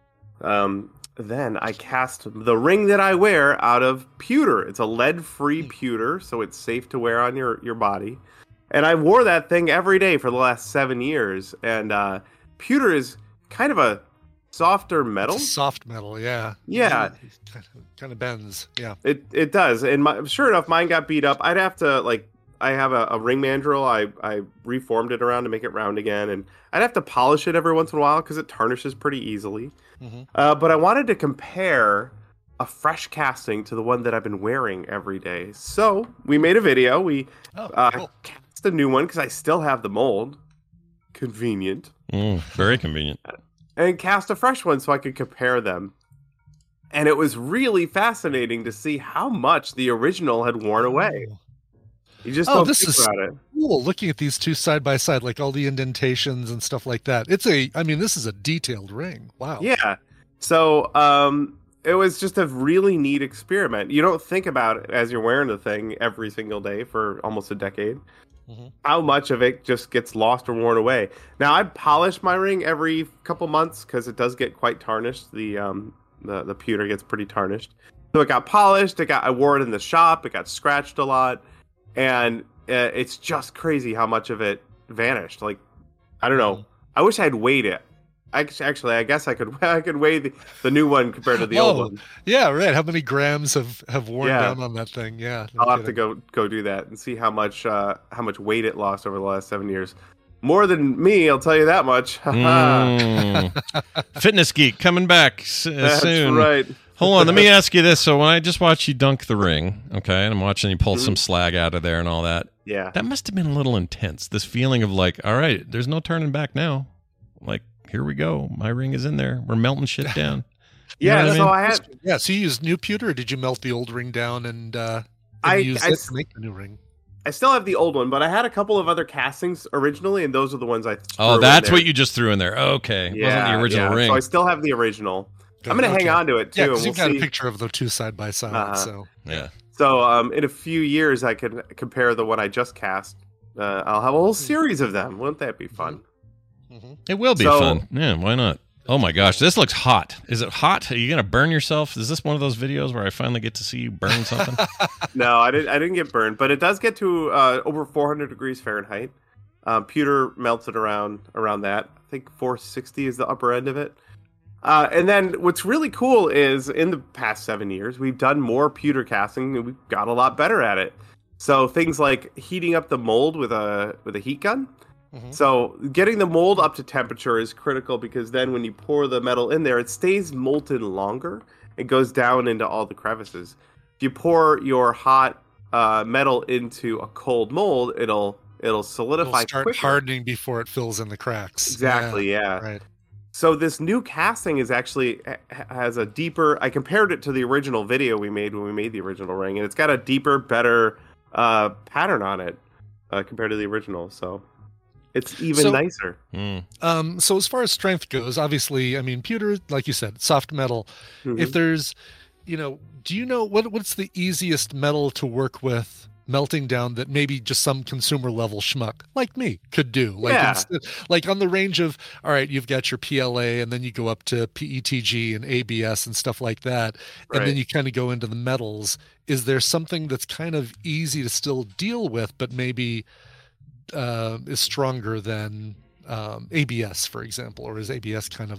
Then I cast the ring that I wear out of pewter. It's a lead-free pewter, so it's safe to wear on your body. And I wore that thing every day for the last 7 years. And pewter is kind of a softer metal. It's a soft metal, yeah. Yeah. Kind of bends, yeah. It does. And sure enough, mine got beat up. I'd have to, I have a ring mandrel. I reformed it around to make it round again. And I'd have to polish it every once in a while because it tarnishes pretty easily. Mm-hmm. But I wanted to compare a fresh casting to the one that I've been wearing every day. So we made a video. We cast a new one because I still have the mold. Convenient. Very convenient. And cast a fresh one so I could compare them. And it was really fascinating to see how much the original had worn away. You just don't think about it. Cool. Looking at these two side by side, like all the indentations and stuff like that. This is a detailed ring. Wow. Yeah. So it was just a really neat experiment. You don't think about it as you're wearing the thing every single day for almost a decade. Mm-hmm. How much of it just gets lost or worn away. Now, I polish my ring every couple months because it does get quite tarnished. The pewter gets pretty tarnished. So it got polished. I wore it in the shop. It got scratched a lot. And it's just crazy how much of it vanished. Like, I don't know. I wish I'd weighed it. Actually, I guess I could weigh the new one compared to the old one. Yeah, right. How many grams have worn down on that thing? Yeah, I'll have to go do that and see how much weight it lost over the last 7 years. More than me, I'll tell you that much. Fitness Geek coming back soon. That's right. Hold on, let me ask you this. So when I just watched you dunk the ring, okay, and I'm watching you pull some slag out of there and all that, yeah, that must have been a little intense. This feeling of like, all right, there's no turning back now. Like, here we go. My ring is in there. We're melting shit down. So you used new pewter, or did you melt the old ring down and use it to make the new ring? I still have the old one, but I had a couple of other castings originally, and those are the ones I threw Oh, that's what you just threw in there. Okay. Yeah, wasn't the original ring. So I still have the original. I'm going to hang on to it, too. Yeah, because you've got a picture of the two side by side. So yeah. So in a few years, I could compare the one I just cast. I'll have a whole series of them. Wouldn't that be fun? Mm-hmm. It will be fun. Yeah, why not? Oh my gosh, this looks hot. Is it hot? Are you going to burn yourself? Is this one of those videos where I finally get to see you burn something? No, I didn't get burned, but it does get to over 400 degrees Fahrenheit. Pewter melts it around that. I think 460 is the upper end of it. And then what's really cool is in the past 7 years, we've done more pewter casting and we've got a lot better at it. So things like heating up the mold with a heat gun. Mm-hmm. So getting the mold up to temperature is critical because then when you pour the metal in there, it stays molten longer. It goes down into all the crevices. If you pour your hot metal into a cold mold, it'll solidify. It'll start quicker. hardening before it fills in the cracks. Exactly. Yeah. Right. So this new casting is actually has a deeper. I compared it to the original video we made when we made the original ring, and it's got a deeper, better pattern on it compared to the original. So it's even nicer. So as far as strength goes, obviously, I mean, pewter, like you said, soft metal. Mm-hmm. If there's, do you know what's the easiest metal to work with? Melting down that maybe just some consumer level schmuck like me could do. Like on the range of, all right, you've got your PLA and then you go up to PETG and ABS and stuff like that. And then you kind of go into the metals. Is there something that's kind of easy to still deal with, but maybe is stronger than ABS, for example? Or is ABS kind of a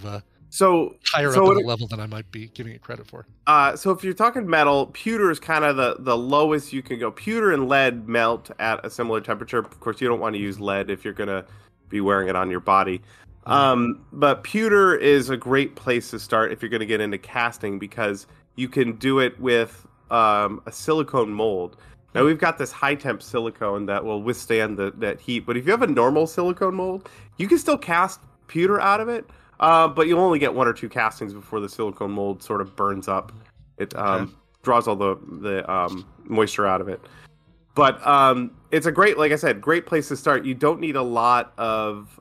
So higher up on the level than I might be giving it credit for. So if you're talking metal, pewter is kind of the lowest you can go. Pewter and lead melt at a similar temperature. Of course, you don't want to use lead if you're going to be wearing it on your body. But pewter is a great place to start if you're going to get into casting, because you can do it with a silicone mold. Now, we've got this high-temp silicone that will withstand that heat, but if you have a normal silicone mold, you can still cast pewter out of it, but you'll only get 1 or 2 castings before the silicone mold sort of burns up. It draws all the moisture out of it. But it's a great, like I said, great place to start. You don't need a lot of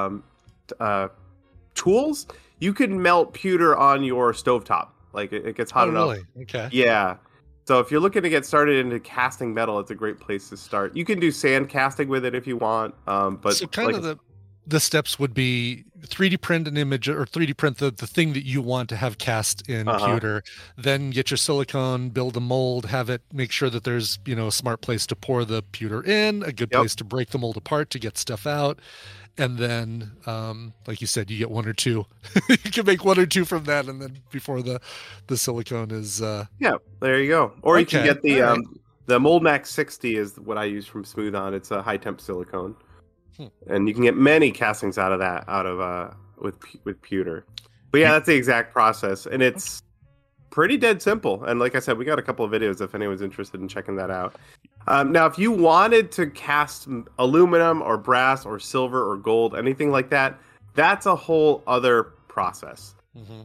tools. You can melt pewter on your stovetop. Like, it gets hot enough. Really? Okay. Yeah. So if you're looking to get started into casting metal, it's a great place to start. You can do sand casting with it if you want. But so kind of the steps would be 3D print an image, or 3D print the thing that you want to have cast in pewter, then get your silicone, build a mold, have it, make sure that there's, a smart place to pour the pewter in, a good place to break the mold apart to get stuff out. And then, like you said, you get 1 or 2. You can make 1 or 2 from that, and then before the silicone is... Yeah, there you go. Or you can get the Moldmax 60 is what I use from Smooth On. It's a high-temp silicone. And you can get many castings out of that, with pewter. But yeah, that's the exact process. And it's pretty dead simple. And like I said, we got a couple of videos if anyone's interested in checking that out. Now, if you wanted to cast aluminum or brass or silver or gold, anything like that, that's a whole other process.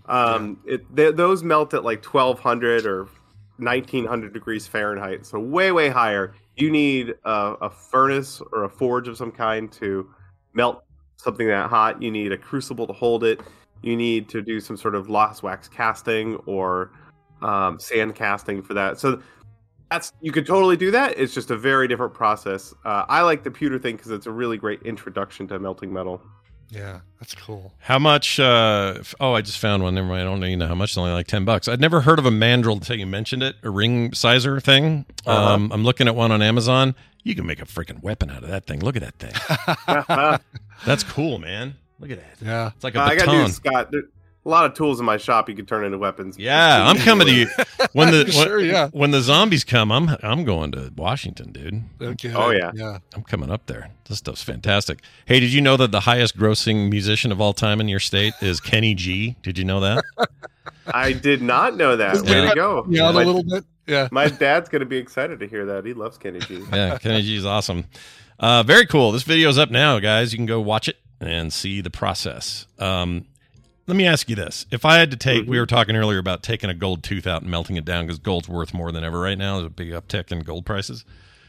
Those melt at like 1200 or 1900 degrees Fahrenheit, so way, way higher. You need a furnace or a forge of some kind to melt something that hot. You need a crucible to hold it. You need to do some sort of lost wax casting or sand casting for that. So you could totally do that. It's just a very different process. I like the pewter thing because it's a really great introduction to melting metal. Yeah, that's cool. How much? I just found one. Never mind. I don't even know how much. It's only like $10. I'd never heard of a mandrel until you mentioned it. A ring sizer thing. I'm looking at one on Amazon. You can make a freaking weapon out of that thing. Look at that thing. That's cool, man. Look at that. Yeah, it's like a baton. I got to do, Scott. A lot of tools in my shop you can turn into weapons. Yeah, I'm coming to you when the zombies come. I'm going to Washington, dude. Okay. Oh yeah. I'm coming up there. This stuff's fantastic. Hey, did you know that the highest grossing musician of all time in your state is Kenny G? Did you know that? I did not know that. Way to go. Yeah, a little bit. Yeah. My dad's going to be excited to hear that. He loves Kenny G. Yeah, Kenny G is awesome. Very cool. This video's up now, guys. You can go watch it and see the process. Let me ask you this. If I had to take, we were talking earlier about taking a gold tooth out and melting it down because gold's worth more than ever right now. There's a big uptick in gold prices.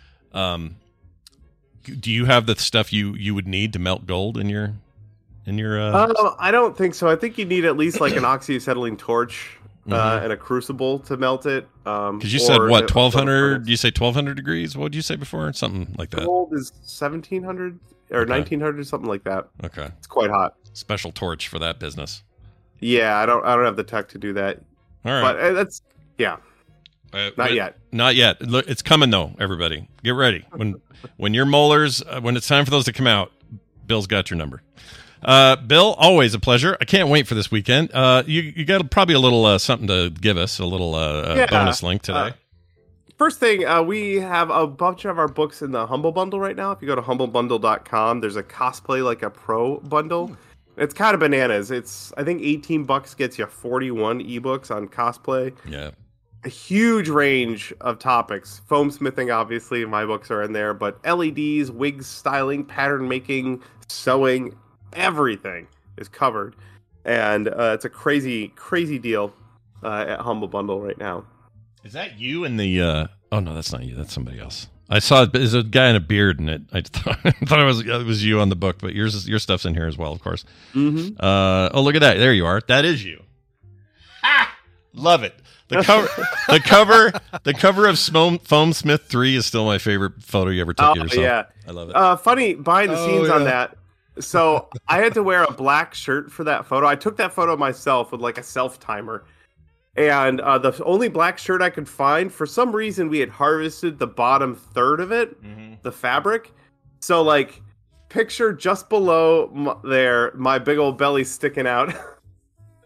Do you have the stuff you would need to melt gold in your I don't think so. I think you need at least like an oxyacetylene torch and a crucible to melt it. Because you said what, 1200? You say 1200 degrees? What did you say before? Something like that. Gold is 1700 or 1900, something like that. Okay, it's quite hot. Special torch for that business. Yeah, I don't have the tech to do that. All right, but that's not yet. Not yet. Look, it's coming though. Everybody, get ready. When your molars, when it's time for those to come out, Bill's got your number. Bill, always a pleasure. I can't wait for this weekend. You got probably a little something to give us, a little bonus link today. First thing, we have a bunch of our books in the Humble Bundle right now. If you go to humblebundle.com, there's a cosplay like a pro bundle. It's kind of bananas. It's, I think $18 gets you 41 ebooks on cosplay. Yeah. A huge range of topics. Foam smithing, obviously, my books are in there, but LEDs, wigs, styling, pattern making, sewing, everything is covered. And it's a crazy, crazy deal at Humble Bundle right now. Is that you in the... Oh, no, that's not you. That's somebody else. I saw it. There's a guy in a beard in it. I thought it was you on the book, but your stuff's in here as well, of course. Mm-hmm. Oh, look at that. There you are. That is you. Love it. The cover of Foam Smith 3 is still my favorite photo you ever took of yourself. Yeah. I love it. Funny behind the scenes on that. So I had to wear a black shirt for that photo. I took that photo myself with like a self timer. And the only black shirt I could find, for some reason, we had harvested the bottom third of it, the fabric. So, like, picture just below there, my big old belly sticking out.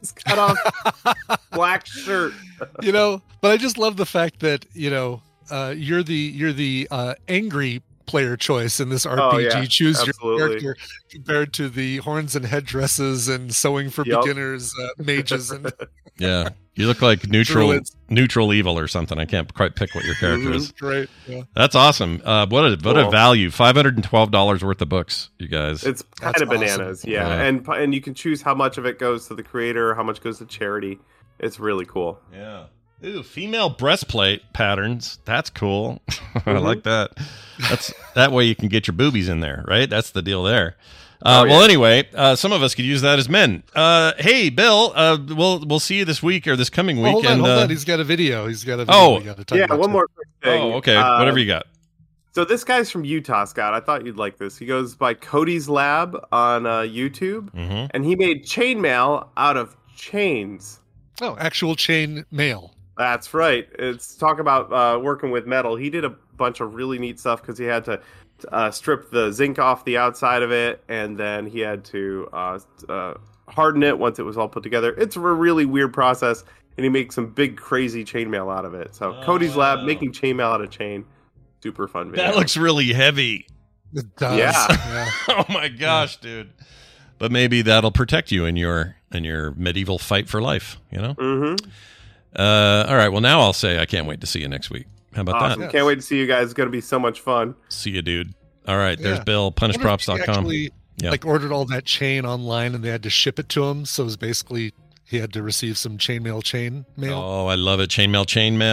his cut off black shirt. But I just love the fact that you're the angry player choice in this RPG. Oh, yeah. Choose Absolutely. your character compared to the horns and headdresses and sewing for beginners, mages, and Yeah, you look like neutral Druids. evil or something. I can't quite pick what your character is. Right. Yeah. That's awesome. What a value! $512 worth of books, you guys. It's kind of bananas, yeah. And you can choose how much of it goes to the creator, how much goes to charity. It's really cool. Yeah. Ooh, female breastplate patterns. That's cool. I like that. That way you can get your boobies in there, right? That's the deal there. Well, anyway, some of us could use that as men. Hey, Bill, we'll see you this week or this coming week. Hold on. He's got a video. We gotta talk about one more quick thing. Oh, okay. Whatever you got. So this guy's from Utah, Scott. I thought you'd like this. He goes by Cody's Lab on YouTube, and he made chainmail out of chains. Oh, actual chain mail. That's right. It's talk about working with metal. He did a bunch of really neat stuff because he had to strip the zinc off the outside of it, and then he had to harden it once it was all put together. It's a really weird process, and he makes some big, crazy chainmail out of it. So Cody's Lab, making chainmail out of chain. Super fun video. That looks really heavy. It does. Yeah. Oh, my gosh, dude. But maybe that'll protect you in your medieval fight for life, Mm-hmm. All right. Well, now I'll say I can't wait to see you next week. How about awesome. that? Can't wait to see you guys. It's going to be so much fun. See you, dude. All right. There's Bill, punishprops.com. Ordered all that chain online and they had to ship it to him. So it was basically he had to receive some chain mail. Oh, I love it. Chainmail.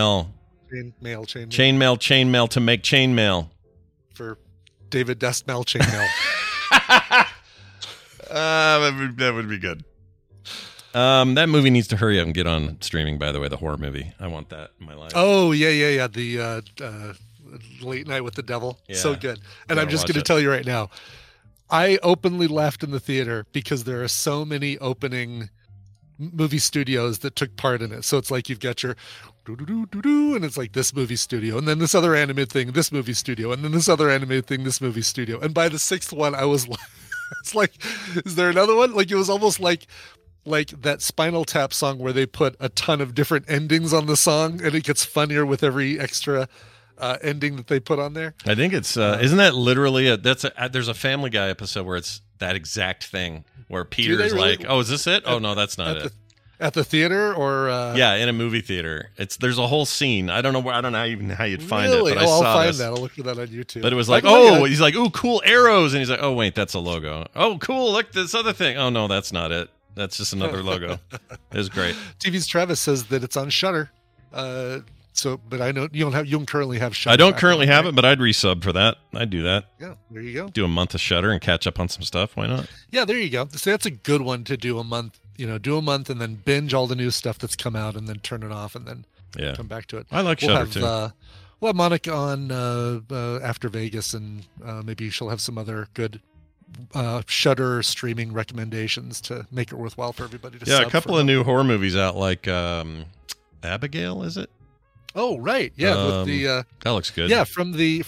Chainmail to make chainmail. For David Destmail chainmail. That would be good. That movie needs to hurry up and get on streaming, by the way, the horror movie. I want that in my life. Oh, yeah. The Late Night with the Devil. Yeah. So good. And I'm just going to tell you right now, I openly laughed in the theater because there are so many opening movie studios that took part in it. So it's like you've got your do-do-do-do-do, and it's like this movie studio, and then this other animated thing, this movie studio, and then this other animated thing, this movie studio. And by the sixth one, I was like, it's like, is there another one? Like, it was almost like that Spinal Tap song where they put a ton of different endings on the song, and it gets funnier with every extra ending that they put on there. I think it's isn't that literally there's a Family Guy episode where it's that exact thing where Peter's really, like, "Oh, is this it? Oh no, that's not it." At the theater, or yeah, in a movie theater. There's a whole scene. I don't know even how you'd find it, but I'll saw find this. that. I'll look for that on YouTube. But it was like, he's like, "Ooh, cool arrows," and he's like, "Oh wait, that's a logo. Oh, cool, look this other thing. Oh no, that's not it. That's just another logo." It was great. TV's Travis says that it's on Shudder. But I know you don't currently have Shudder. I don't currently have it, but I'd resub for that. I'd do that. Yeah, there you go. Do a month of Shudder and catch up on some stuff. Why not? Yeah, there you go. So that's a good one to do a month. Do a month and then binge all the new stuff that's come out and then turn it off and then come back to it. I like Shudder too. We'll have Monica on after Vegas, and maybe she'll have some other good Shudder streaming recommendations to make it worthwhile for everybody to a couple of new horror movies out, like Abigail, is it? Oh, right. Yeah, with the that looks good. Yeah, from the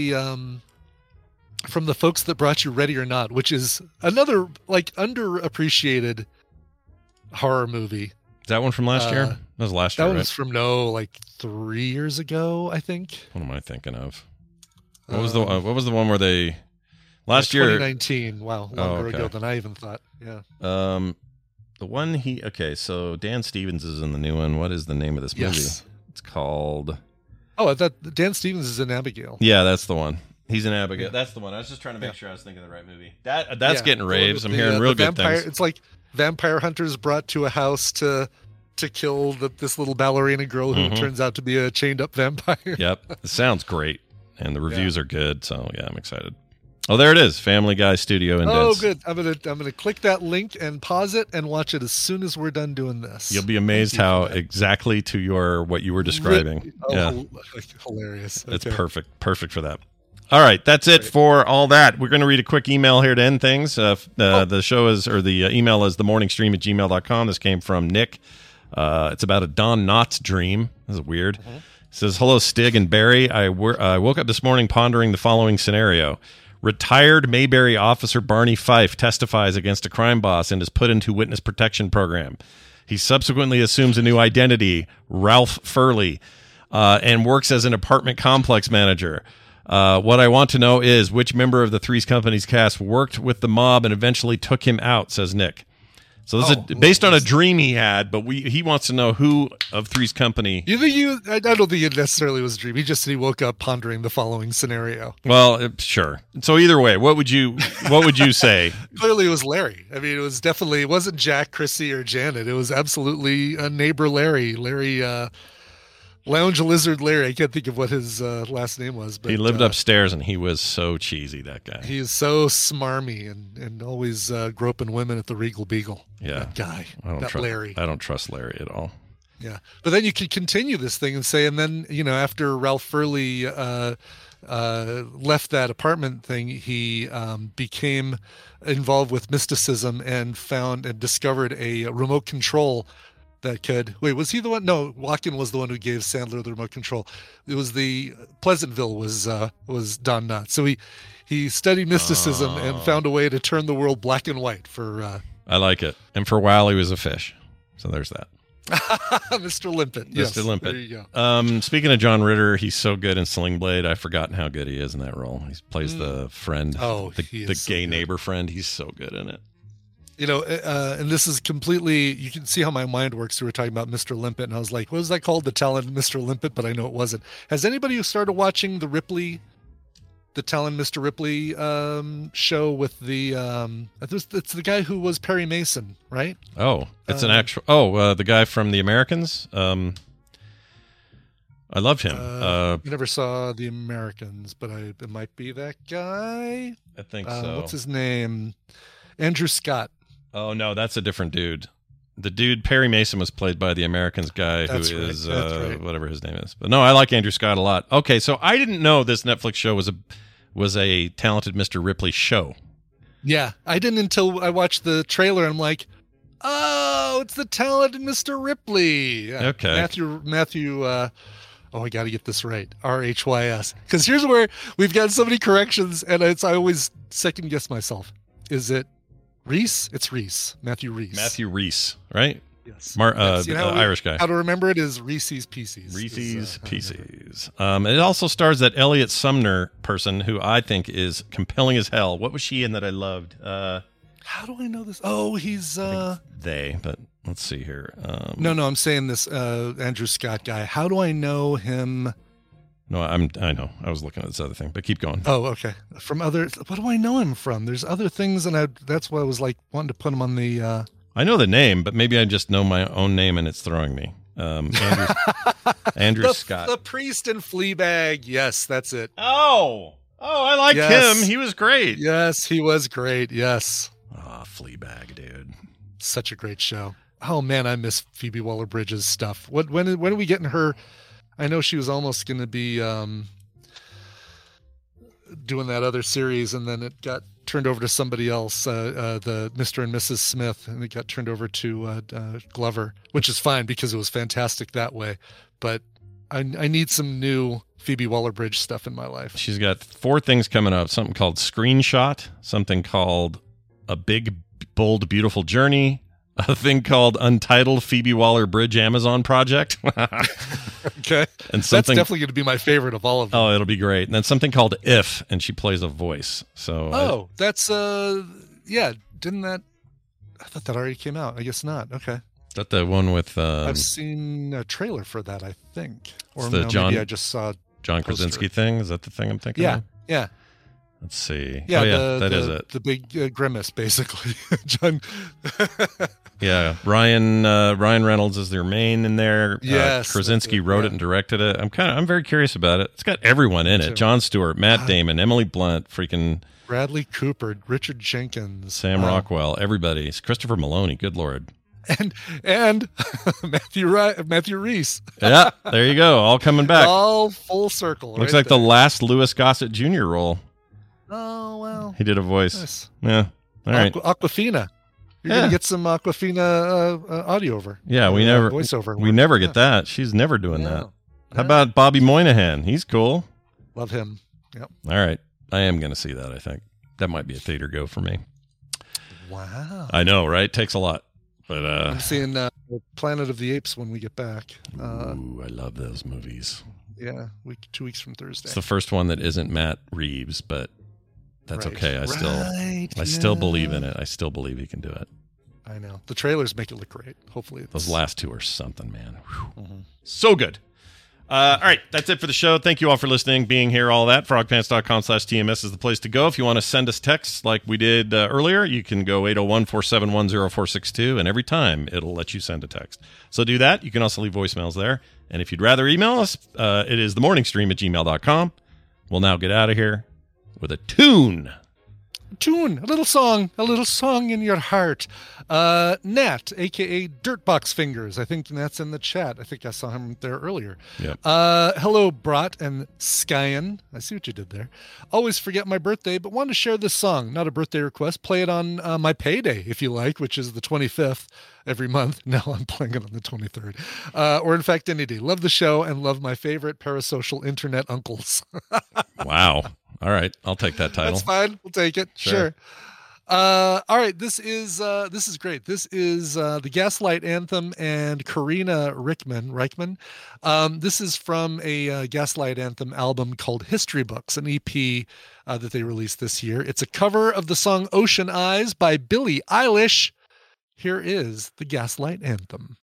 folks that brought you Ready or Not, which is another like underappreciated horror movie. Is that one from last year? That was last year. That was from 3 years ago, I think. What am I thinking of? What was the one where they last year? 2019. Wow, longer ago than I even thought. Yeah. The one so Dan Stevens is in the new one. What is the name of this movie? Yes. It's called. Oh, I thought Dan Stevens is in Abigail. Yeah, that's the one. He's in Abigail. Yeah. That's the one. I was just trying to make sure I was thinking of the right movie. That's getting raves. I'm hearing real good things. It's like vampire hunters brought to a house to kill this little ballerina girl who turns out to be a chained up vampire. Yep, it sounds great, and the reviews are good. So yeah, I'm excited. Oh, there it is, Family Guy Studio Indents. Oh, good. I'm gonna click that link and pause it and watch it as soon as we're done doing this. You'll be amazed how exactly to what you were describing. Hilarious. It's perfect for that. All right, that's it for all that. We're going to read a quick email here to end things. The show is, or the email is themorningstream@gmail.com. This came from Nick. It's about a Don Knotts dream. This is weird. It says, "Hello, Stig and Barry. I woke up this morning pondering the following scenario. Retired Mayberry officer Barney Fife testifies against a crime boss and is put into witness protection program. He subsequently assumes a new identity, Ralph Furley, and works as an apartment complex manager. What I want to know is which member of the Three's Company's cast worked with the mob and eventually took him out, says Nick. So this is based on a dream he had, but he wants to know who of Three's Company. I don't think it necessarily was a dream. He just said he woke up pondering the following scenario. Well, sure. So either way, what would you say? Clearly, it was Larry. I mean, it wasn't Jack, Chrissy, or Janet. It was absolutely neighbor Larry. Lounge Lizard Larry. I can't think of what his last name was. But he lived upstairs, and he was so cheesy, that guy. He is so smarmy and always groping women at the Regal Beagle. Yeah. That guy. Larry. I don't trust Larry at all. Yeah. But then you could continue this thing and say, and then, after Ralph Furley left that apartment thing, he became involved with mysticism and found and discovered a remote control that could was he the one? No, Walken was the one who gave Sandler the remote control. It was the Pleasantville was Don Knotts. So he studied mysticism and found a way to turn the world black and white for I like it. And for a while he was a fish. So there's that. Mr. Limpet. Yes, Mr. Limpet. There you go. Speaking of John Ritter, he's so good in Sling Blade. I've forgotten how good he is in that role. He plays the friend, the gay neighbor friend. He's so good in it. And this is completely, you can see how my mind works. We were talking about Mr. Limpet, and I was like, what was that called? The Talon Mr. Limpet, but I know it wasn't. Has anybody who started watching the Talon Mr. Ripley show with it's the guy who was Perry Mason, right? Oh, it's an actual, the guy from The Americans? I loved him. I never saw The Americans, but it might be that guy. I think so. What's his name? Andrew Scott. Oh, no, that's a different dude. The dude, Perry Mason, was played by the Americans guy is whatever his name is. But no, I like Andrew Scott a lot. Okay, so I didn't know this Netflix show was a Talented Mr. Ripley show. Yeah, I didn't until I watched the trailer. I'm like, oh, it's the Talented Mr. Ripley. Okay. Matthew I got to get this right. RHYS. Because here's where we've got so many corrections, and I always second guess myself. Is it Reese? It's Reese. Matthew Reese. Matthew Reese, right? Yes. The Irish guy. How to remember it is Reese's Pieces. Reese's Pieces. It also stars that Elliot Sumner person who I think is compelling as hell. What was she in that I loved? How do I know this? Oh, he's they, but let's see here. No, I'm saying this Andrew Scott guy. How do I know him? No, I know. I was looking at this other thing, but keep going. Oh, okay. From other, what do I know him from? There's other things, and that's why I was like wanting to put him on the. I know the name, but maybe I just know my own name and it's throwing me. Andrew Scott, the priest in Fleabag. Yes, that's it. Oh, I like him. He was great. Yes, he was great. Yes. Fleabag, dude. Such a great show. Oh man, I miss Phoebe Waller-Bridge's stuff. When are we getting her? I know she was almost going to be doing that other series, and then it got turned over to somebody else, the Mr. and Mrs. Smith, and it got turned over to Glover, which is fine because it was fantastic that way. But I need some new Phoebe Waller-Bridge stuff in my life. She's got 4 things coming up, something called Screenshot, something called A Big, Bold, Beautiful Journey, a thing called Untitled Phoebe Waller-Bridge Amazon Project. Okay. And that's definitely going to be my favorite of all of them. Oh, it'll be great. And then something called If, and she plays a voice. So that's didn't that, I thought that already came out. I guess not. Okay. Is that the one with I've seen a trailer for that, I think. Or maybe I just saw John Krasinski thing. Is that the thing I'm thinking of? Yeah. Let's see. Yeah, that is it. The big grimace, basically. John. Yeah, Ryan Reynolds is their main in there. Yes, Krasinski wrote it and directed it. I'm very curious about it. It's got everyone in it: Jon Stewart, Matt Damon, Emily Blunt, freaking Bradley Cooper, Richard Jenkins, Sam Rockwell, everybody. It's Christopher Maloney. Good Lord. And Matthew Reese. Yeah, there you go. All coming back. All full circle. Looks like the last Louis Gossett Jr. role. Oh well. He did a voice. Nice. Yeah. All right. Aquafina. You're gonna get some Aquafina audio over. Yeah, voiceover. We never get that. She's never doing that. How about Bobby Moynihan? He's cool. Love him. Yep. All right. I am gonna see that, I think. That might be a theater go for me. Wow. I know, right? Takes a lot. But I'm seeing Planet of the Apes when we get back. Ooh, I love those movies. Yeah, 2 weeks from Thursday. It's the first one that isn't Matt Reeves, but that's okay. I still believe in it. I still believe he can do it. I know. The trailers make it look great. Hopefully. Those last two are something, man. Mm-hmm. So good. All right, that's it for the show. Thank you all for listening, being here, all that. Frogpants.com/TMS is the place to go. If you want to send us texts like we did earlier, you can go 801-471-0462, and every time it'll let you send a text. So do that. You can also leave voicemails there. And if you'd rather email us, it is themorningstream@gmail.com. We'll now get out of here with a tune. A little song in your heart. Nat, aka Dirtbox Fingers. I think Nat's in the chat. I think I saw him there earlier. Yep. Hello, Brat and Skyen. I see what you did there. Always forget my birthday, but wanted to share this song. Not a birthday request. Play it on my payday, if you like, which is the 25th every month. Now I'm playing it on the 23rd. Or in fact, any day. Love the show and love my favorite parasocial internet uncles. Wow. All right, I'll take that title. That's fine. We'll take it. Sure. All right, this is great. This is the Gaslight Anthem and Karina Reichman. This is from a Gaslight Anthem album called History Books, an EP that they released this year. It's a cover of the song Ocean Eyes by Billie Eilish. Here is the Gaslight Anthem.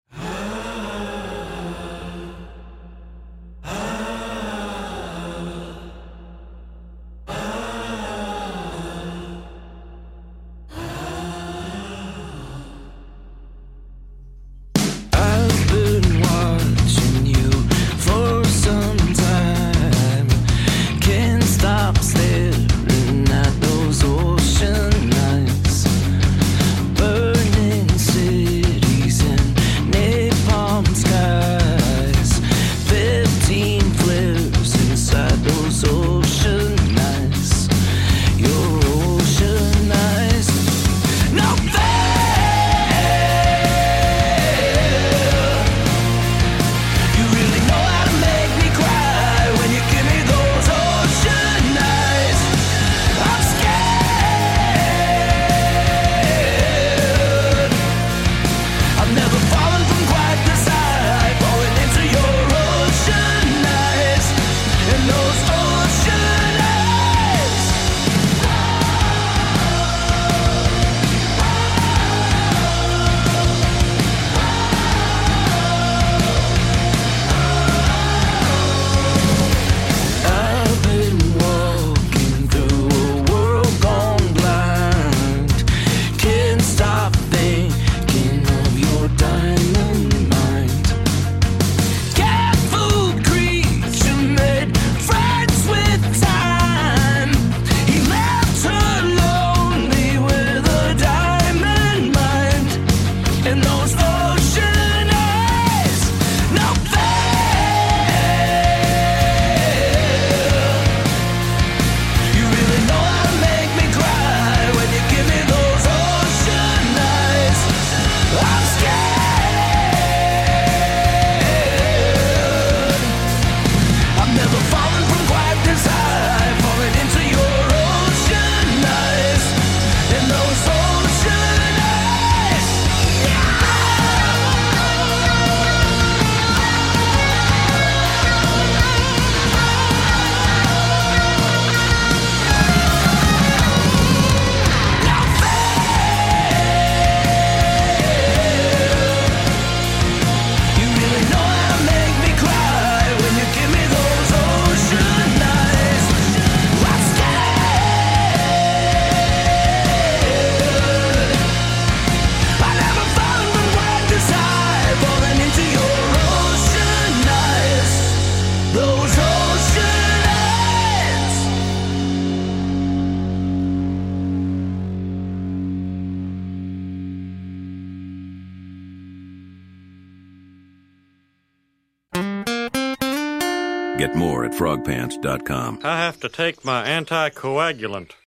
Get more at frogpants.com. I have to take my anticoagulant.